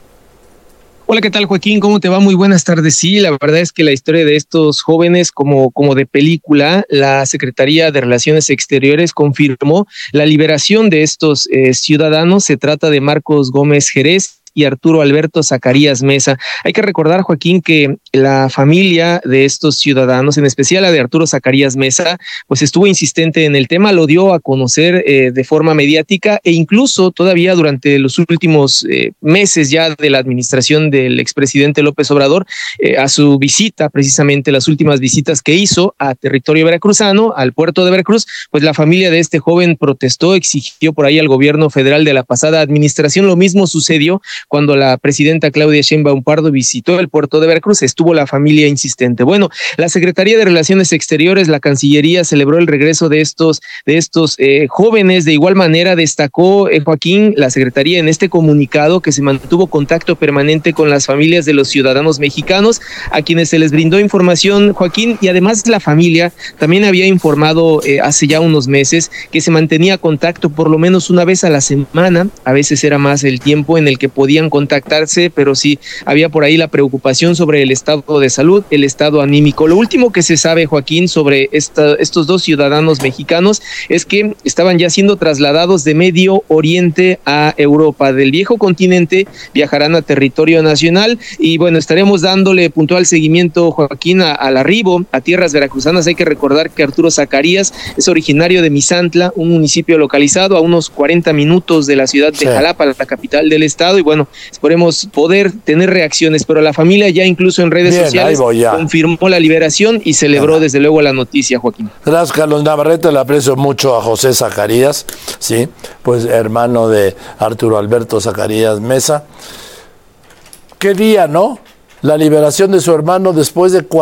Hola, ¿qué tal, Joaquín? ¿Cómo te va? Muy buenas tardes. Sí, la verdad es que la historia de estos jóvenes, como de película, la Secretaría de Relaciones Exteriores confirmó la liberación de estos ciudadanos. Se trata de Marcos Gómez Jerez y Arturo Alberto Zacarías Mesa. Hay que recordar, Joaquín, que la familia de estos ciudadanos, en especial la de Arturo Zacarías Mesa, pues estuvo insistente en el tema, lo dio a conocer de forma mediática e incluso todavía durante los últimos meses ya de la administración del expresidente López Obrador, a su visita, precisamente las últimas visitas que hizo a territorio veracruzano, al puerto de Veracruz, pues la familia de este joven protestó, exigió por ahí al gobierno federal de la pasada administración. Lo mismo sucedió cuando la presidenta Claudia Sheinbaum Pardo visitó el puerto de Veracruz, estuvo la familia insistente. Bueno, la Secretaría de Relaciones Exteriores, la Cancillería, celebró el regreso de estos jóvenes. De igual manera destacó, Joaquín, la Secretaría en este comunicado que se mantuvo contacto permanente con las familias de los ciudadanos mexicanos, a quienes se les brindó información, Joaquín, y además la familia también había informado hace ya unos meses que se mantenía contacto por lo menos una vez a la semana, a veces era más el tiempo en el que podían contactarse, pero sí había por ahí la preocupación sobre el estado de salud, el estado anímico. Lo último que se sabe, Joaquín, sobre estos 2 ciudadanos mexicanos es que estaban ya siendo trasladados de Medio Oriente a Europa. Del viejo continente viajarán a territorio nacional y bueno, estaremos dándole puntual seguimiento, Joaquín, al arribo a tierras veracruzanas. Hay que recordar que Arturo Zacarías es originario de Misantla, un municipio localizado a unos 40 minutos de la ciudad de Jalapa, la capital del estado, y bueno, esperemos poder tener reacciones, pero la familia ya incluso en redes sociales confirmó la liberación y celebró desde luego la noticia, Joaquín. Gracias, Carlos Navarrete, le aprecio mucho a José Zacarías, sí, pues hermano de Arturo Alberto Zacarías Mesa. ¿Qué día, no? La liberación de su hermano después de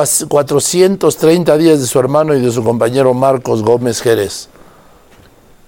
430 días de su hermano y de su compañero Marcos Gómez Jerez.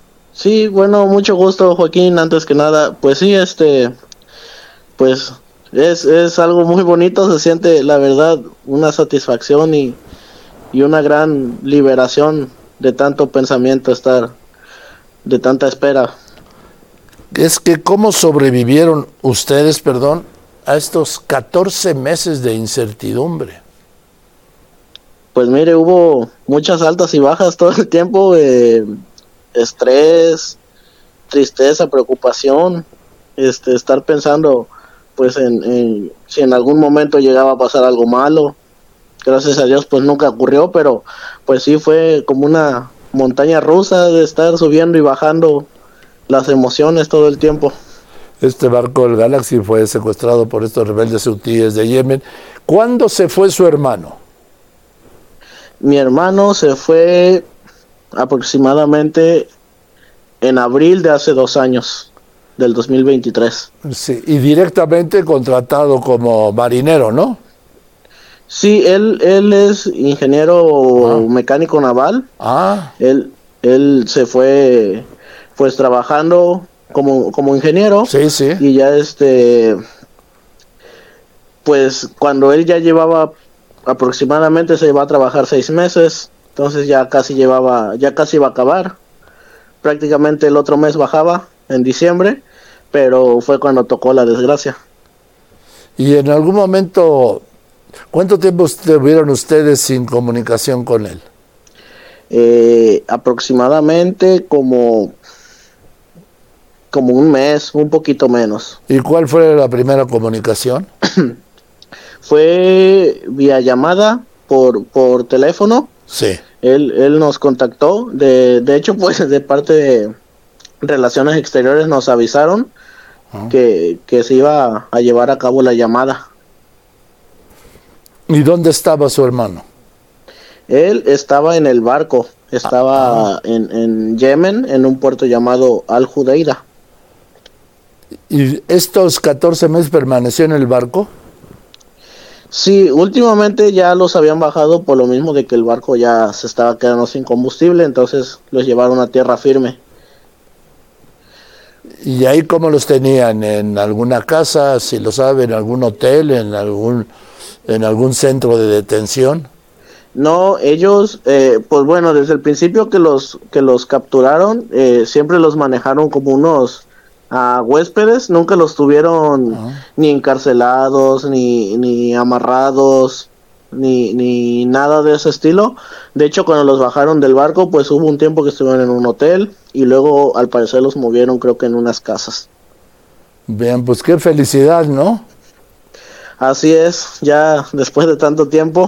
Sí, bueno, mucho gusto, Joaquín. Antes que nada, pues sí, pues Es algo muy bonito, se siente, la verdad, una satisfacción y una gran liberación de tanto pensamiento, de tanta espera. Es que ¿cómo sobrevivieron ustedes, a estos 14 meses de incertidumbre? Pues mire, hubo muchas altas y bajas todo el tiempo, estrés, tristeza, preocupación, estar pensando pues en si en algún momento llegaba a pasar algo malo. Gracias a Dios pues nunca ocurrió, pero pues sí fue como una montaña rusa de estar subiendo y bajando las emociones todo el tiempo. Este barco, el Galaxy, fue secuestrado por estos rebeldes hutíes de Yemen. ¿Cuándo se fue su hermano? Mi hermano se fue aproximadamente en abril de hace 2 años, del 2023. Sí, y directamente contratado como marinero, ¿no? Sí, él es ingeniero mecánico naval. Él se fue pues trabajando como ingeniero. Sí, sí. Y ya pues cuando él ya llevaba aproximadamente, se iba a trabajar 6 meses, entonces ya casi iba a acabar. Prácticamente el otro mes bajaba, en diciembre, pero fue cuando tocó la desgracia. Y en algún momento, ¿cuánto tiempo estuvieron ustedes sin comunicación con él? Aproximadamente como 1 mes, un poquito menos. ¿Y cuál fue la primera comunicación? Fue vía llamada por teléfono. Sí. Él nos contactó, de hecho pues de parte de Relaciones Exteriores nos avisaron que se iba a llevar a cabo la llamada. ¿Y dónde estaba su hermano? Él estaba en el barco, estaba en Yemen, en un puerto llamado Al Judeida. ¿Y estos 14 meses permaneció en el barco? Sí, últimamente ya los habían bajado por lo mismo de que el barco ya se estaba quedando sin combustible, entonces los llevaron a tierra firme. ¿Y ahí cómo los tenían? ¿En alguna casa, si lo saben, en algún hotel, en algún centro de detención? No, ellos, pues bueno, desde el principio que los capturaron, siempre los manejaron como unos huéspedes, nunca los tuvieron ni encarcelados, ni amarrados, ni nada de ese estilo. De hecho, cuando los bajaron del barco, pues hubo un tiempo que estuvieron en un hotel y luego al parecer los movieron, creo que en unas casas. Bien, pues qué felicidad, ¿no? Así es, ya después de tanto tiempo.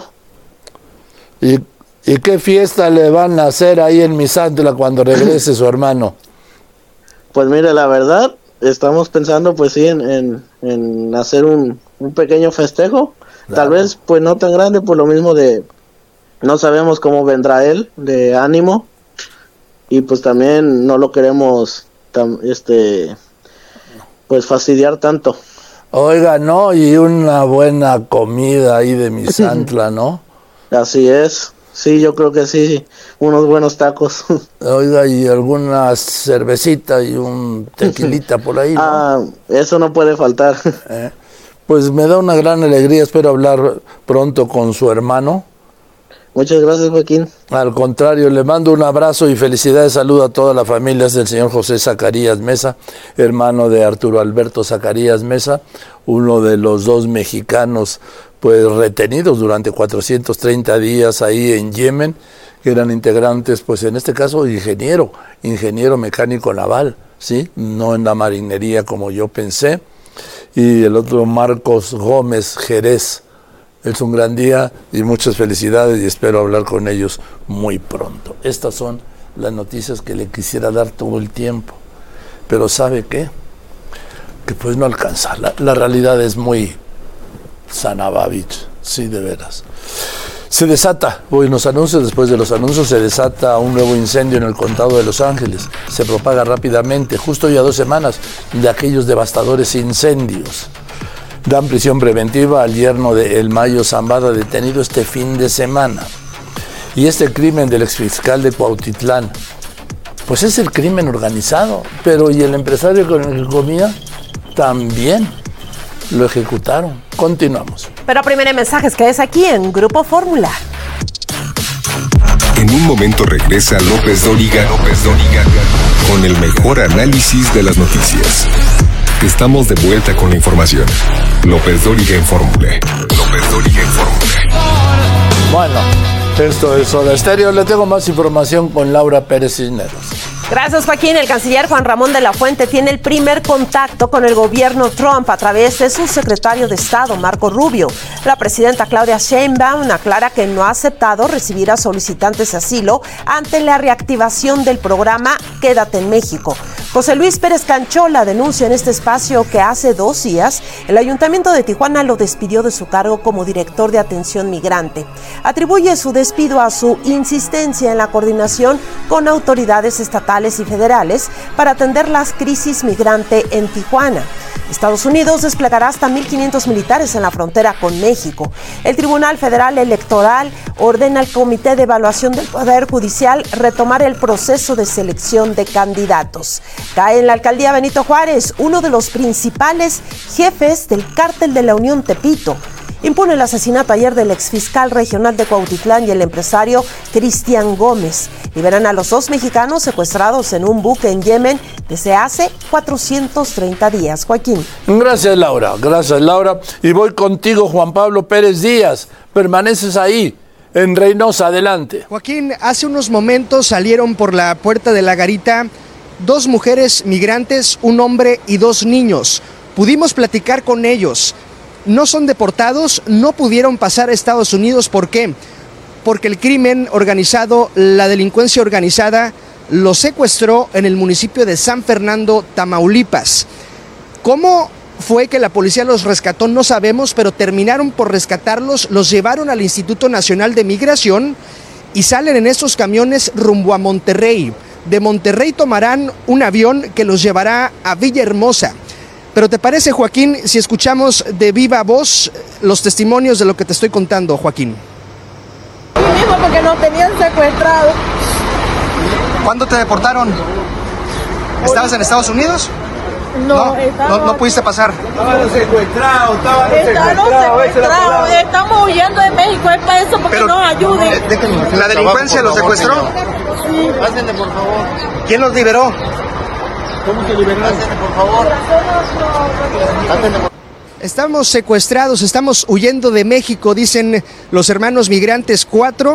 ¿Y qué fiesta le van a hacer ahí en Misantla cuando regrese su hermano? Pues mire, la verdad, estamos pensando pues sí en hacer un pequeño festejo. Claro. Tal vez pues no tan grande por lo mismo de no sabemos cómo vendrá él de ánimo y pues también no lo queremos pues fastidiar tanto. Oiga, no, y una buena comida ahí de Misantla, ¿no? Así es. Sí, yo creo que sí, unos buenos tacos. Oiga, y alguna cervecita y un tequilita por ahí, ¿no? Eso no puede faltar. Pues me da una gran alegría, espero hablar pronto con su hermano. Muchas gracias, Joaquín. Al contrario, le mando un abrazo y felicidades, saludo a toda la familia del señor José Zacarías Mesa, hermano de Arturo Alberto Zacarías Mesa, uno de los 2 mexicanos pues retenidos durante 430 días ahí en Yemen, que eran integrantes, pues en este caso ingeniero mecánico naval, ¿sí? No en la marinería como yo pensé. Y el otro Marcos Gómez Jerez. Es un gran día y muchas felicidades y espero hablar con ellos muy pronto. Estas son las noticias que le quisiera dar todo el tiempo. Pero ¿sabe qué? Que pues no alcanza. La realidad es muy Sanabavich, sí, de veras. Se desata, hoy en los anuncios, después de los anuncios, se desata un nuevo incendio en el condado de Los Ángeles. Se propaga rápidamente, justo ya 2 semanas de aquellos devastadores incendios. Dan prisión preventiva al yerno de El Mayo Zambada, detenido este fin de semana. Y este crimen del exfiscal de Cuautitlán, pues es el crimen organizado, pero ¿y el empresario con el que comía? También. lo ejecutaron. Continuamos. Pero primero en mensajes, que es aquí en Grupo Fórmula. En un momento regresa López Dóriga con el mejor análisis de las noticias. Estamos de vuelta con la información. López Dóriga en Fórmula. Bueno, esto es Soda Stereo. Le tengo más información con Laura Pérez Cisneros. Gracias, Joaquín. El canciller Juan Ramón de la Fuente tiene el primer contacto con el gobierno Trump a través de su secretario de Estado, Marco Rubio. La presidenta Claudia Sheinbaum aclara que no ha aceptado recibir a solicitantes de asilo ante la reactivación del programa Quédate en México. José Luis Pérez Canchola denuncia en este espacio que hace 2 días el Ayuntamiento de Tijuana lo despidió de su cargo como director de atención migrante. Atribuye su despido a su insistencia en la coordinación con autoridades estatales y federales para atender las crisis migrante en Tijuana. Estados Unidos desplegará hasta 1,500 militares en la frontera con México. El Tribunal Federal Electoral ordena al Comité de Evaluación del Poder Judicial retomar el proceso de selección de candidatos. Cae en la alcaldía Benito Juárez uno de los principales jefes del cártel de la Unión Tepito. Impune el asesinato ayer del exfiscal regional de Cuautitlán y el empresario Cristian Gómez. Liberan a los 2 mexicanos secuestrados en un buque en Yemen desde hace 430 días. Joaquín. Gracias, Laura. Y voy contigo, Juan Pablo Pérez Díaz. Permaneces ahí, en Reynosa. Adelante. Joaquín, hace unos momentos salieron por la puerta de la garita 2 mujeres migrantes, un hombre y 2 niños. Pudimos platicar con ellos. No son deportados, no pudieron pasar a Estados Unidos. ¿Por qué? Porque el crimen organizado, la delincuencia organizada, los secuestró en el municipio de San Fernando, Tamaulipas. ¿Cómo fue que la policía los rescató? No sabemos, pero terminaron por rescatarlos, los llevaron al Instituto Nacional de Migración y salen en estos camiones rumbo a Monterrey. De Monterrey tomarán un avión que los llevará a Villahermosa. Pero ¿te parece, Joaquín, si escuchamos de viva voz los testimonios de lo que te estoy contando, Joaquín? Sí, mismo, porque nos tenían secuestrados. ¿Cuándo te deportaron? ¿Estabas en Estados Unidos? No pudiste pasar. Estaban secuestrados. Estamos huyendo de México, es para eso, porque nos ayuden. ¿La delincuencia los secuestró? Sí. Pásenle, por favor. ¿Quién los liberó? ¿Cómo se liberaron? Por favor. Estamos secuestrados, estamos huyendo de México, dicen los hermanos migrantes.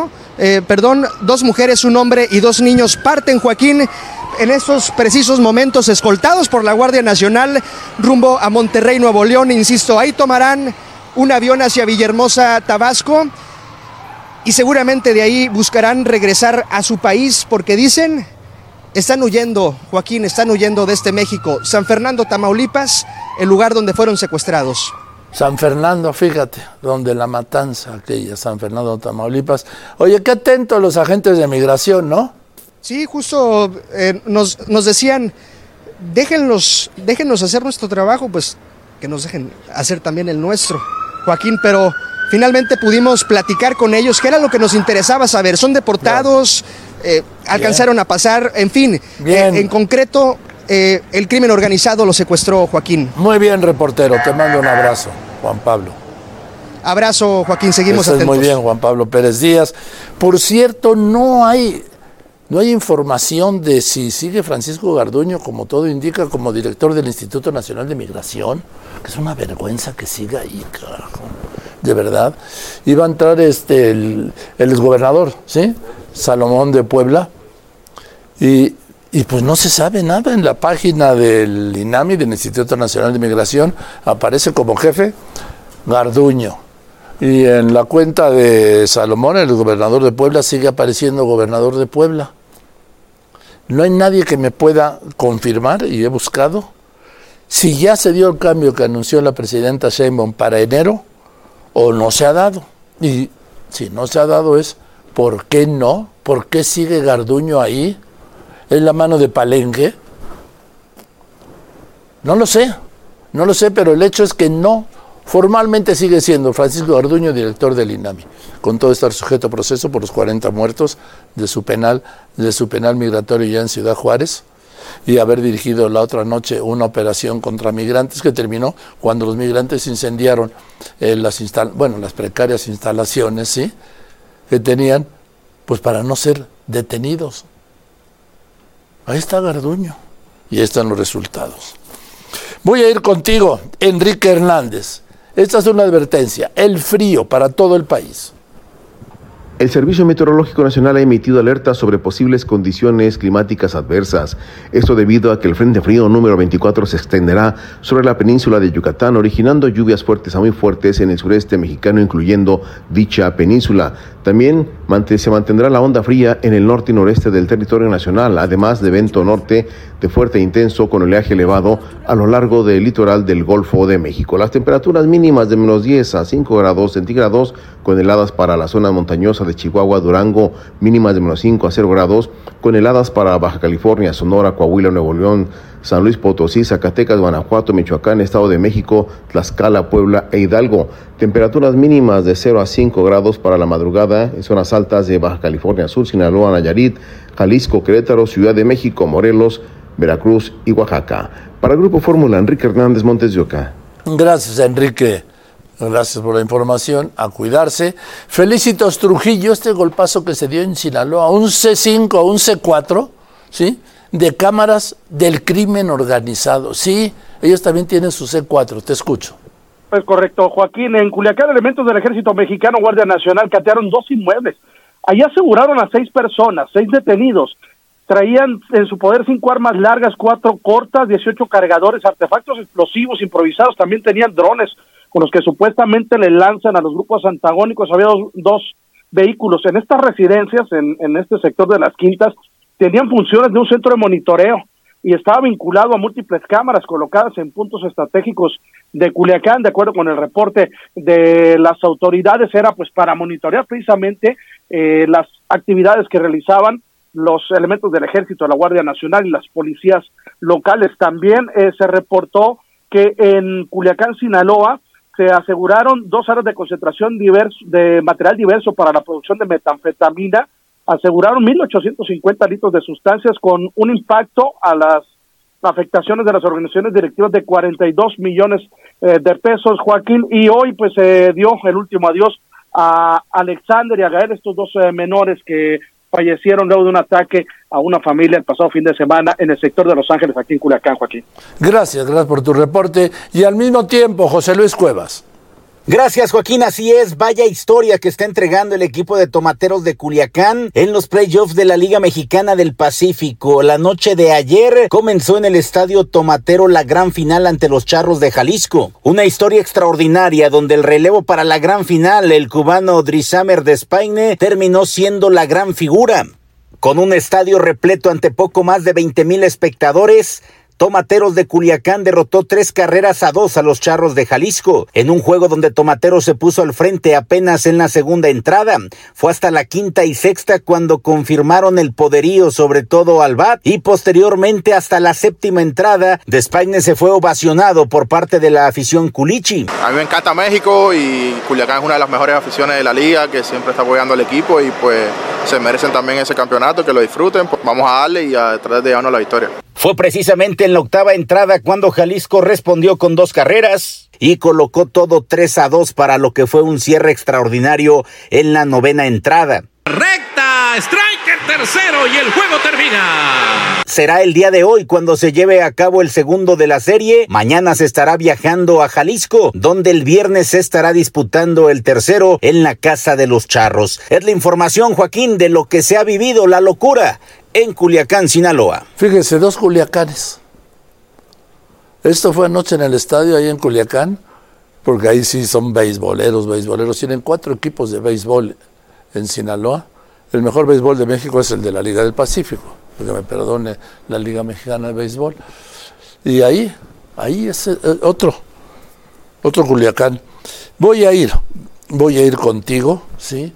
2 mujeres, un hombre y 2 niños parten, Joaquín, en estos precisos momentos, escoltados por la Guardia Nacional, rumbo a Monterrey, Nuevo León. Insisto, ahí tomarán un avión hacia Villahermosa, Tabasco, y seguramente de ahí buscarán regresar a su país, porque dicen... Están huyendo, Joaquín, están huyendo de este México. San Fernando, Tamaulipas, el lugar donde fueron secuestrados. San Fernando, fíjate, donde la matanza aquella, San Fernando, Tamaulipas. Oye, qué atentos los agentes de migración, ¿no? Sí, justo nos decían, déjennos hacer nuestro trabajo, pues que nos dejen hacer también el nuestro, Joaquín, pero finalmente pudimos platicar con ellos, que era lo que nos interesaba saber. ¿Son deportados? Alcanzaron a pasar, en fin, en concreto, el crimen organizado los secuestró, Joaquín. Muy bien, reportero, te mando un abrazo, Juan Pablo. Abrazo, Joaquín, seguimos atentos. Muy bien, Juan Pablo Pérez Díaz. Por cierto, no hay información de si sigue Francisco Garduño, como todo indica, como director del Instituto Nacional de Migración, que es una vergüenza que siga ahí, carajo. De verdad. Iba a entrar el exgobernador, ¿sí? Salomón de Puebla, y pues no se sabe nada. En la página del INAMI, del Instituto Nacional de Migración, aparece como jefe Garduño, y en la cuenta de Salomón, el gobernador de Puebla, sigue apareciendo gobernador de Puebla. No hay nadie que me pueda confirmar, y he buscado, si ya se dio el cambio que anunció la presidenta Sheinbaum para enero, o no se ha dado. Y si no se ha dado es, ¿por qué no? ¿Por qué sigue Garduño ahí? ¿Es la mano de Palenque? No lo sé, pero el hecho es que no. Formalmente sigue siendo Francisco Garduño director del INAMI, con todo estar sujeto a proceso por los 40 muertos de su penal migratorio ya en Ciudad Juárez. y haber dirigido la otra noche una operación contra migrantes que terminó cuando los migrantes incendiaron las precarias instalaciones, ¿sí?, que tenían, pues para no ser detenidos. Ahí está Garduño y ahí están los resultados. Voy a ir contigo, Enrique Hernández. Esta es una advertencia, el frío para todo el país. El Servicio Meteorológico Nacional ha emitido alertas sobre posibles condiciones climáticas adversas. Esto debido a que el Frente Frío número 24 se extenderá sobre la península de Yucatán, originando lluvias fuertes a muy fuertes en el sureste mexicano, incluyendo dicha península. También se mantendrá la onda fría en el norte y noreste del territorio nacional, además de viento norte de fuerte e intenso con oleaje elevado a lo largo del litoral del Golfo de México. Las temperaturas mínimas de menos 10 a 5 grados centígrados, con heladas para la zona montañosa de Chihuahua, Durango, mínimas de menos 5 a 0 grados, con heladas para Baja California, Sonora, Coahuila, Nuevo León, San Luis Potosí, Zacatecas, Guanajuato, Michoacán, Estado de México, Tlaxcala, Puebla e Hidalgo. Temperaturas mínimas de 0 a 5 grados para la madrugada en zonas altas de Baja California Sur, Sinaloa, Nayarit, Jalisco, Querétaro, Ciudad de México, Morelos, Veracruz y Oaxaca. Para el Grupo Fórmula, Enrique Hernández, Montes de Oca. Gracias, Enrique. Gracias por la información. A cuidarse. Felicitos Trujillo, este golpazo que se dio en Sinaloa, un C5, un C4, ¿sí?, de cámaras del crimen organizado. Sí, ellos también tienen su C4. Te escucho. Es correcto, Joaquín. En Culiacán, elementos del Ejército Mexicano, Guardia Nacional, catearon 2 inmuebles. Allí aseguraron a 6 personas, 6 detenidos. Traían en su poder 5 armas largas, 4 cortas, 18 cargadores, artefactos explosivos improvisados. También tenían drones con los que supuestamente le lanzan a los grupos antagónicos. Había dos vehículos. En estas residencias, en este sector de Las Quintas, tenían funciones de un centro de monitoreo y estaba vinculado a múltiples cámaras colocadas en puntos estratégicos de Culiacán. De acuerdo con el reporte de las autoridades, era pues para monitorear precisamente las actividades que realizaban los elementos del Ejército, la Guardia Nacional y las policías locales. También se reportó que en Culiacán, Sinaloa, se aseguraron 2 áreas de concentración de material diverso para la producción de metanfetamina. Aseguraron 1.850 litros de sustancias con un impacto a las afectaciones de las organizaciones directivas de 42 millones de pesos, Joaquín. Y hoy pues se dio el último adiós a Alexander y a Gael, estos 2 menores que fallecieron luego de un ataque a una familia el pasado fin de semana en el sector de Los Ángeles, aquí en Culiacán, Joaquín. Gracias por tu reporte. Y al mismo tiempo, José Luis Cuevas. Gracias, Joaquín, así es, vaya historia que está entregando el equipo de Tomateros de Culiacán en los playoffs de la Liga Mexicana del Pacífico. La noche de ayer comenzó en el Estadio Tomatero la gran final ante los Charros de Jalisco. Una historia extraordinaria donde el relevo para la gran final, el cubano Drisamer Despaine, terminó siendo la gran figura. Con un estadio repleto ante poco más de 20,000 espectadores, Tomateros de Culiacán derrotó 3-2 a los Charros de Jalisco, en un juego donde Tomateros se puso al frente apenas en la segunda entrada. Fue hasta la quinta y sexta cuando confirmaron el poderío, sobre todo al bat, y posteriormente hasta la séptima entrada, Despaine se fue ovacionado por parte de la afición culichi. A mí me encanta México y Culiacán es una de las mejores aficiones de la liga, que siempre está apoyando al equipo y pues se merecen también ese campeonato, que lo disfruten. Pues vamos a darle y a tratar de llevarnos la victoria. Fue precisamente en la octava entrada cuando Jalisco respondió con 2 carreras y colocó todo 3-2 para lo que fue un cierre extraordinario en la novena entrada. Recta, striker tercero y el juego termina. Será el día de hoy cuando se lleve a cabo el segundo de la serie. Mañana se estará viajando a Jalisco, donde el viernes se estará disputando el tercero en la casa de los Charros. Es la información, Joaquín, de lo que se ha vivido, la locura en Culiacán, Sinaloa. Fíjense, 2 Culiacanes. Esto fue anoche en el estadio ahí en Culiacán, porque ahí sí son beisboleros. Tienen 4 equipos de béisbol en Sinaloa. El mejor béisbol de México es el de la Liga del Pacífico, porque me perdone la Liga Mexicana de Béisbol. Y ahí es otro Culiacán. Voy a ir contigo, ¿sí?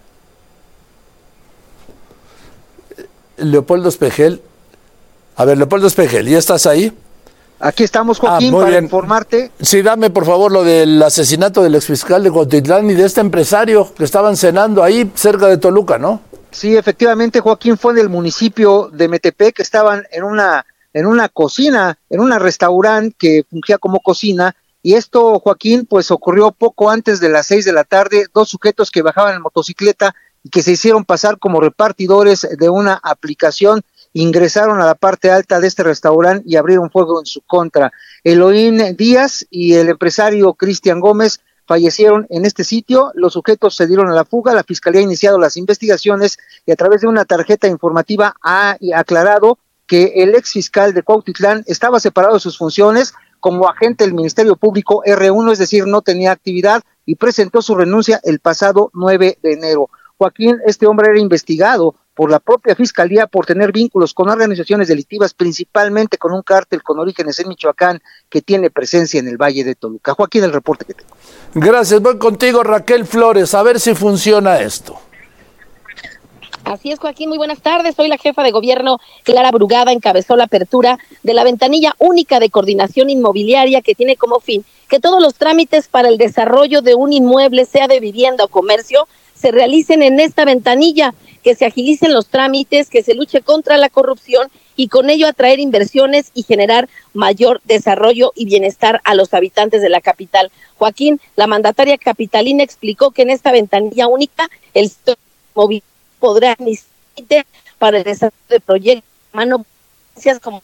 Leopoldo Espejel. A ver, Leopoldo Espejel, ¿ya estás ahí? Aquí estamos, Joaquín, para informarte. Sí, dame por favor lo del asesinato del exfiscal de Cuautitlán y de este empresario que estaban cenando ahí cerca de Toluca, ¿no? Sí, efectivamente, Joaquín, fue en el municipio de Metepec, que estaban en una en una cocina, en un restaurante que fungía como cocina. Y esto, Joaquín, pues ocurrió poco antes de las 6 de la tarde. Dos sujetos que bajaban en motocicleta y que se hicieron pasar como repartidores de una aplicación, ingresaron a la parte alta de este restaurante y abrieron fuego en su contra. Elohim Díaz y el empresario Cristian Gómez fallecieron en este sitio. Los sujetos se dieron a la fuga. La Fiscalía ha iniciado las investigaciones y a través de una tarjeta informativa ha aclarado que el ex fiscal de Cuautitlán estaba separado de sus funciones como agente del Ministerio Público R1, es decir, no tenía actividad, y presentó su renuncia el pasado 9 de enero. Joaquín, este hombre era investigado por la propia Fiscalía por tener vínculos con organizaciones delictivas, principalmente con un cártel con orígenes en Michoacán que tiene presencia en el Valle de Toluca. Joaquín, el reporte que tengo. Gracias, voy contigo, Raquel Flores, a ver si funciona esto. Así es, Joaquín, muy buenas tardes. Hoy la jefa de gobierno, Clara Brugada, encabezó la apertura de la ventanilla única de coordinación inmobiliaria que tiene como fin que todos los trámites para el desarrollo de un inmueble, sea de vivienda o comercio, se realicen en esta ventanilla, que se agilicen los trámites, que se luche contra la corrupción y con ello atraer inversiones y generar mayor desarrollo y bienestar a los habitantes de la capital. Joaquín, la mandataria capitalina explicó que en esta ventanilla única el sector inmobiliario podrá iniciar para el desarrollo de proyectos como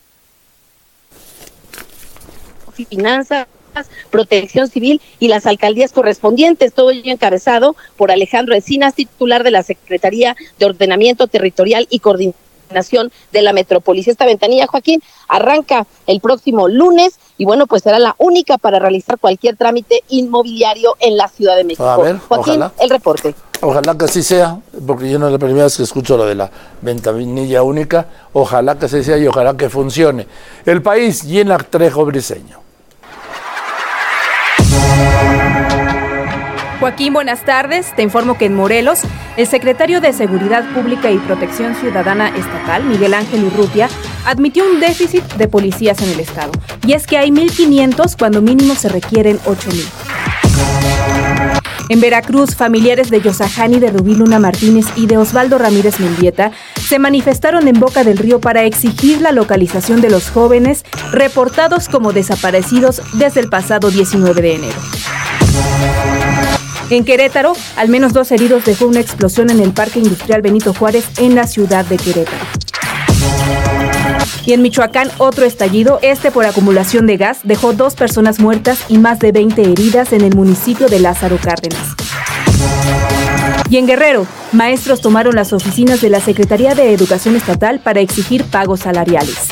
finanzas, protección civil y las alcaldías correspondientes, todo ello encabezado por Alejandro Encinas, titular de la Secretaría de Ordenamiento Territorial y Coordinación de la Metrópolis. Esta ventanilla, Joaquín, arranca el próximo lunes y bueno, pues será la única para realizar cualquier trámite inmobiliario en la Ciudad de México. A ver, Joaquín, ojalá. El reporte. Ojalá que así sea, porque yo no es la primera vez que escucho lo de la ventanilla única. Ojalá que así sea y ojalá que funcione. El País, Gina Trejo Briceño. Joaquín, buenas tardes. Te informo que en Morelos, el secretario de Seguridad Pública y Protección Ciudadana Estatal, Miguel Ángel Urrutia, admitió un déficit de policías en el estado. Y es que hay 1,500 cuando mínimo se requieren 8,000. En Veracruz, familiares de Yosahani de Rubí Luna Martínez y de Osvaldo Ramírez Mendieta se manifestaron en Boca del Río para exigir la localización de los jóvenes reportados como desaparecidos desde el pasado 19 de enero. En Querétaro, al menos 2 heridos dejó una explosión en el Parque Industrial Benito Juárez en la ciudad de Querétaro. Y en Michoacán, otro estallido, por acumulación de gas, dejó 2 personas muertas y más de 20 heridas en el municipio de Lázaro Cárdenas. Y en Guerrero, maestros tomaron las oficinas de la Secretaría de Educación Estatal para exigir pagos salariales.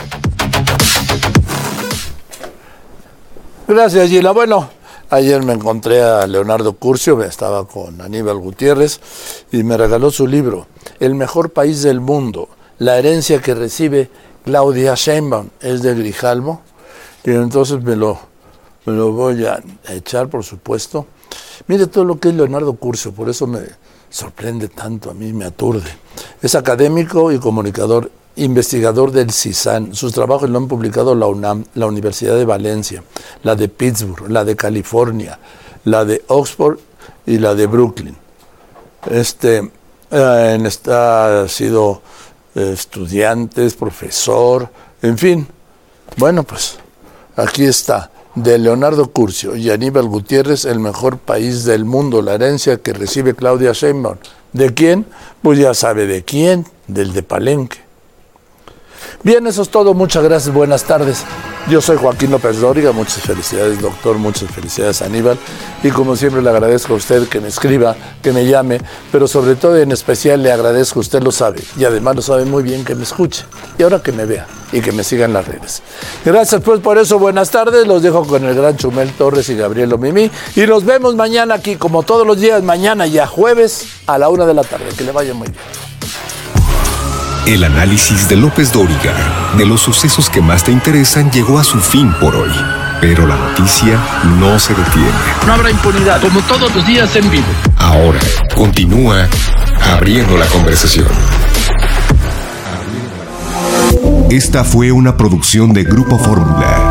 Gracias, Gila. Bueno, ayer me encontré a Leonardo Curcio, estaba con Aníbal Gutiérrez y me regaló su libro, El mejor país del mundo, la herencia que recibe Claudia Sheinbaum, es de Grijalvo, y entonces me lo voy a echar, por supuesto. Mire todo lo que es Leonardo Curcio, por eso me sorprende tanto, a mí me aturde. Es académico y comunicador, investigador del CISAN. Sus trabajos lo han publicado la UNAM, la Universidad de Valencia, la de Pittsburgh, la de California, la de Oxford y la de Brooklyn. Ha sido estudiante, profesor, en fin. Bueno, pues aquí está, de Leonardo Curcio y Aníbal Gutiérrez, El mejor país del mundo, la herencia que recibe Claudia Sheinbaum. ¿De quién? Pues ya sabe de quién, del de Palenque. Bien, eso es todo. Muchas gracias. Buenas tardes. Yo soy Joaquín López Dóriga. Muchas felicidades, doctor. Muchas felicidades, Aníbal. Y como siempre le agradezco a usted que me escriba, que me llame, pero sobre todo en especial le agradezco, usted lo sabe, y además lo sabe muy bien, que me escuche. Y ahora que me vea y que me siga en las redes. Gracias pues por eso. Buenas tardes. Los dejo con el gran Chumel Torres y Gabriel Omimí. Y nos vemos mañana aquí, como todos los días, mañana ya jueves a la 1 de la tarde. Que le vaya muy bien. El análisis de López Dóriga de los sucesos que más te interesan llegó a su fin por hoy. Pero la noticia no se detiene. No habrá impunidad, como todos los días en vivo. Ahora continúa abriendo la conversación. Esta fue una producción de Grupo Fórmula.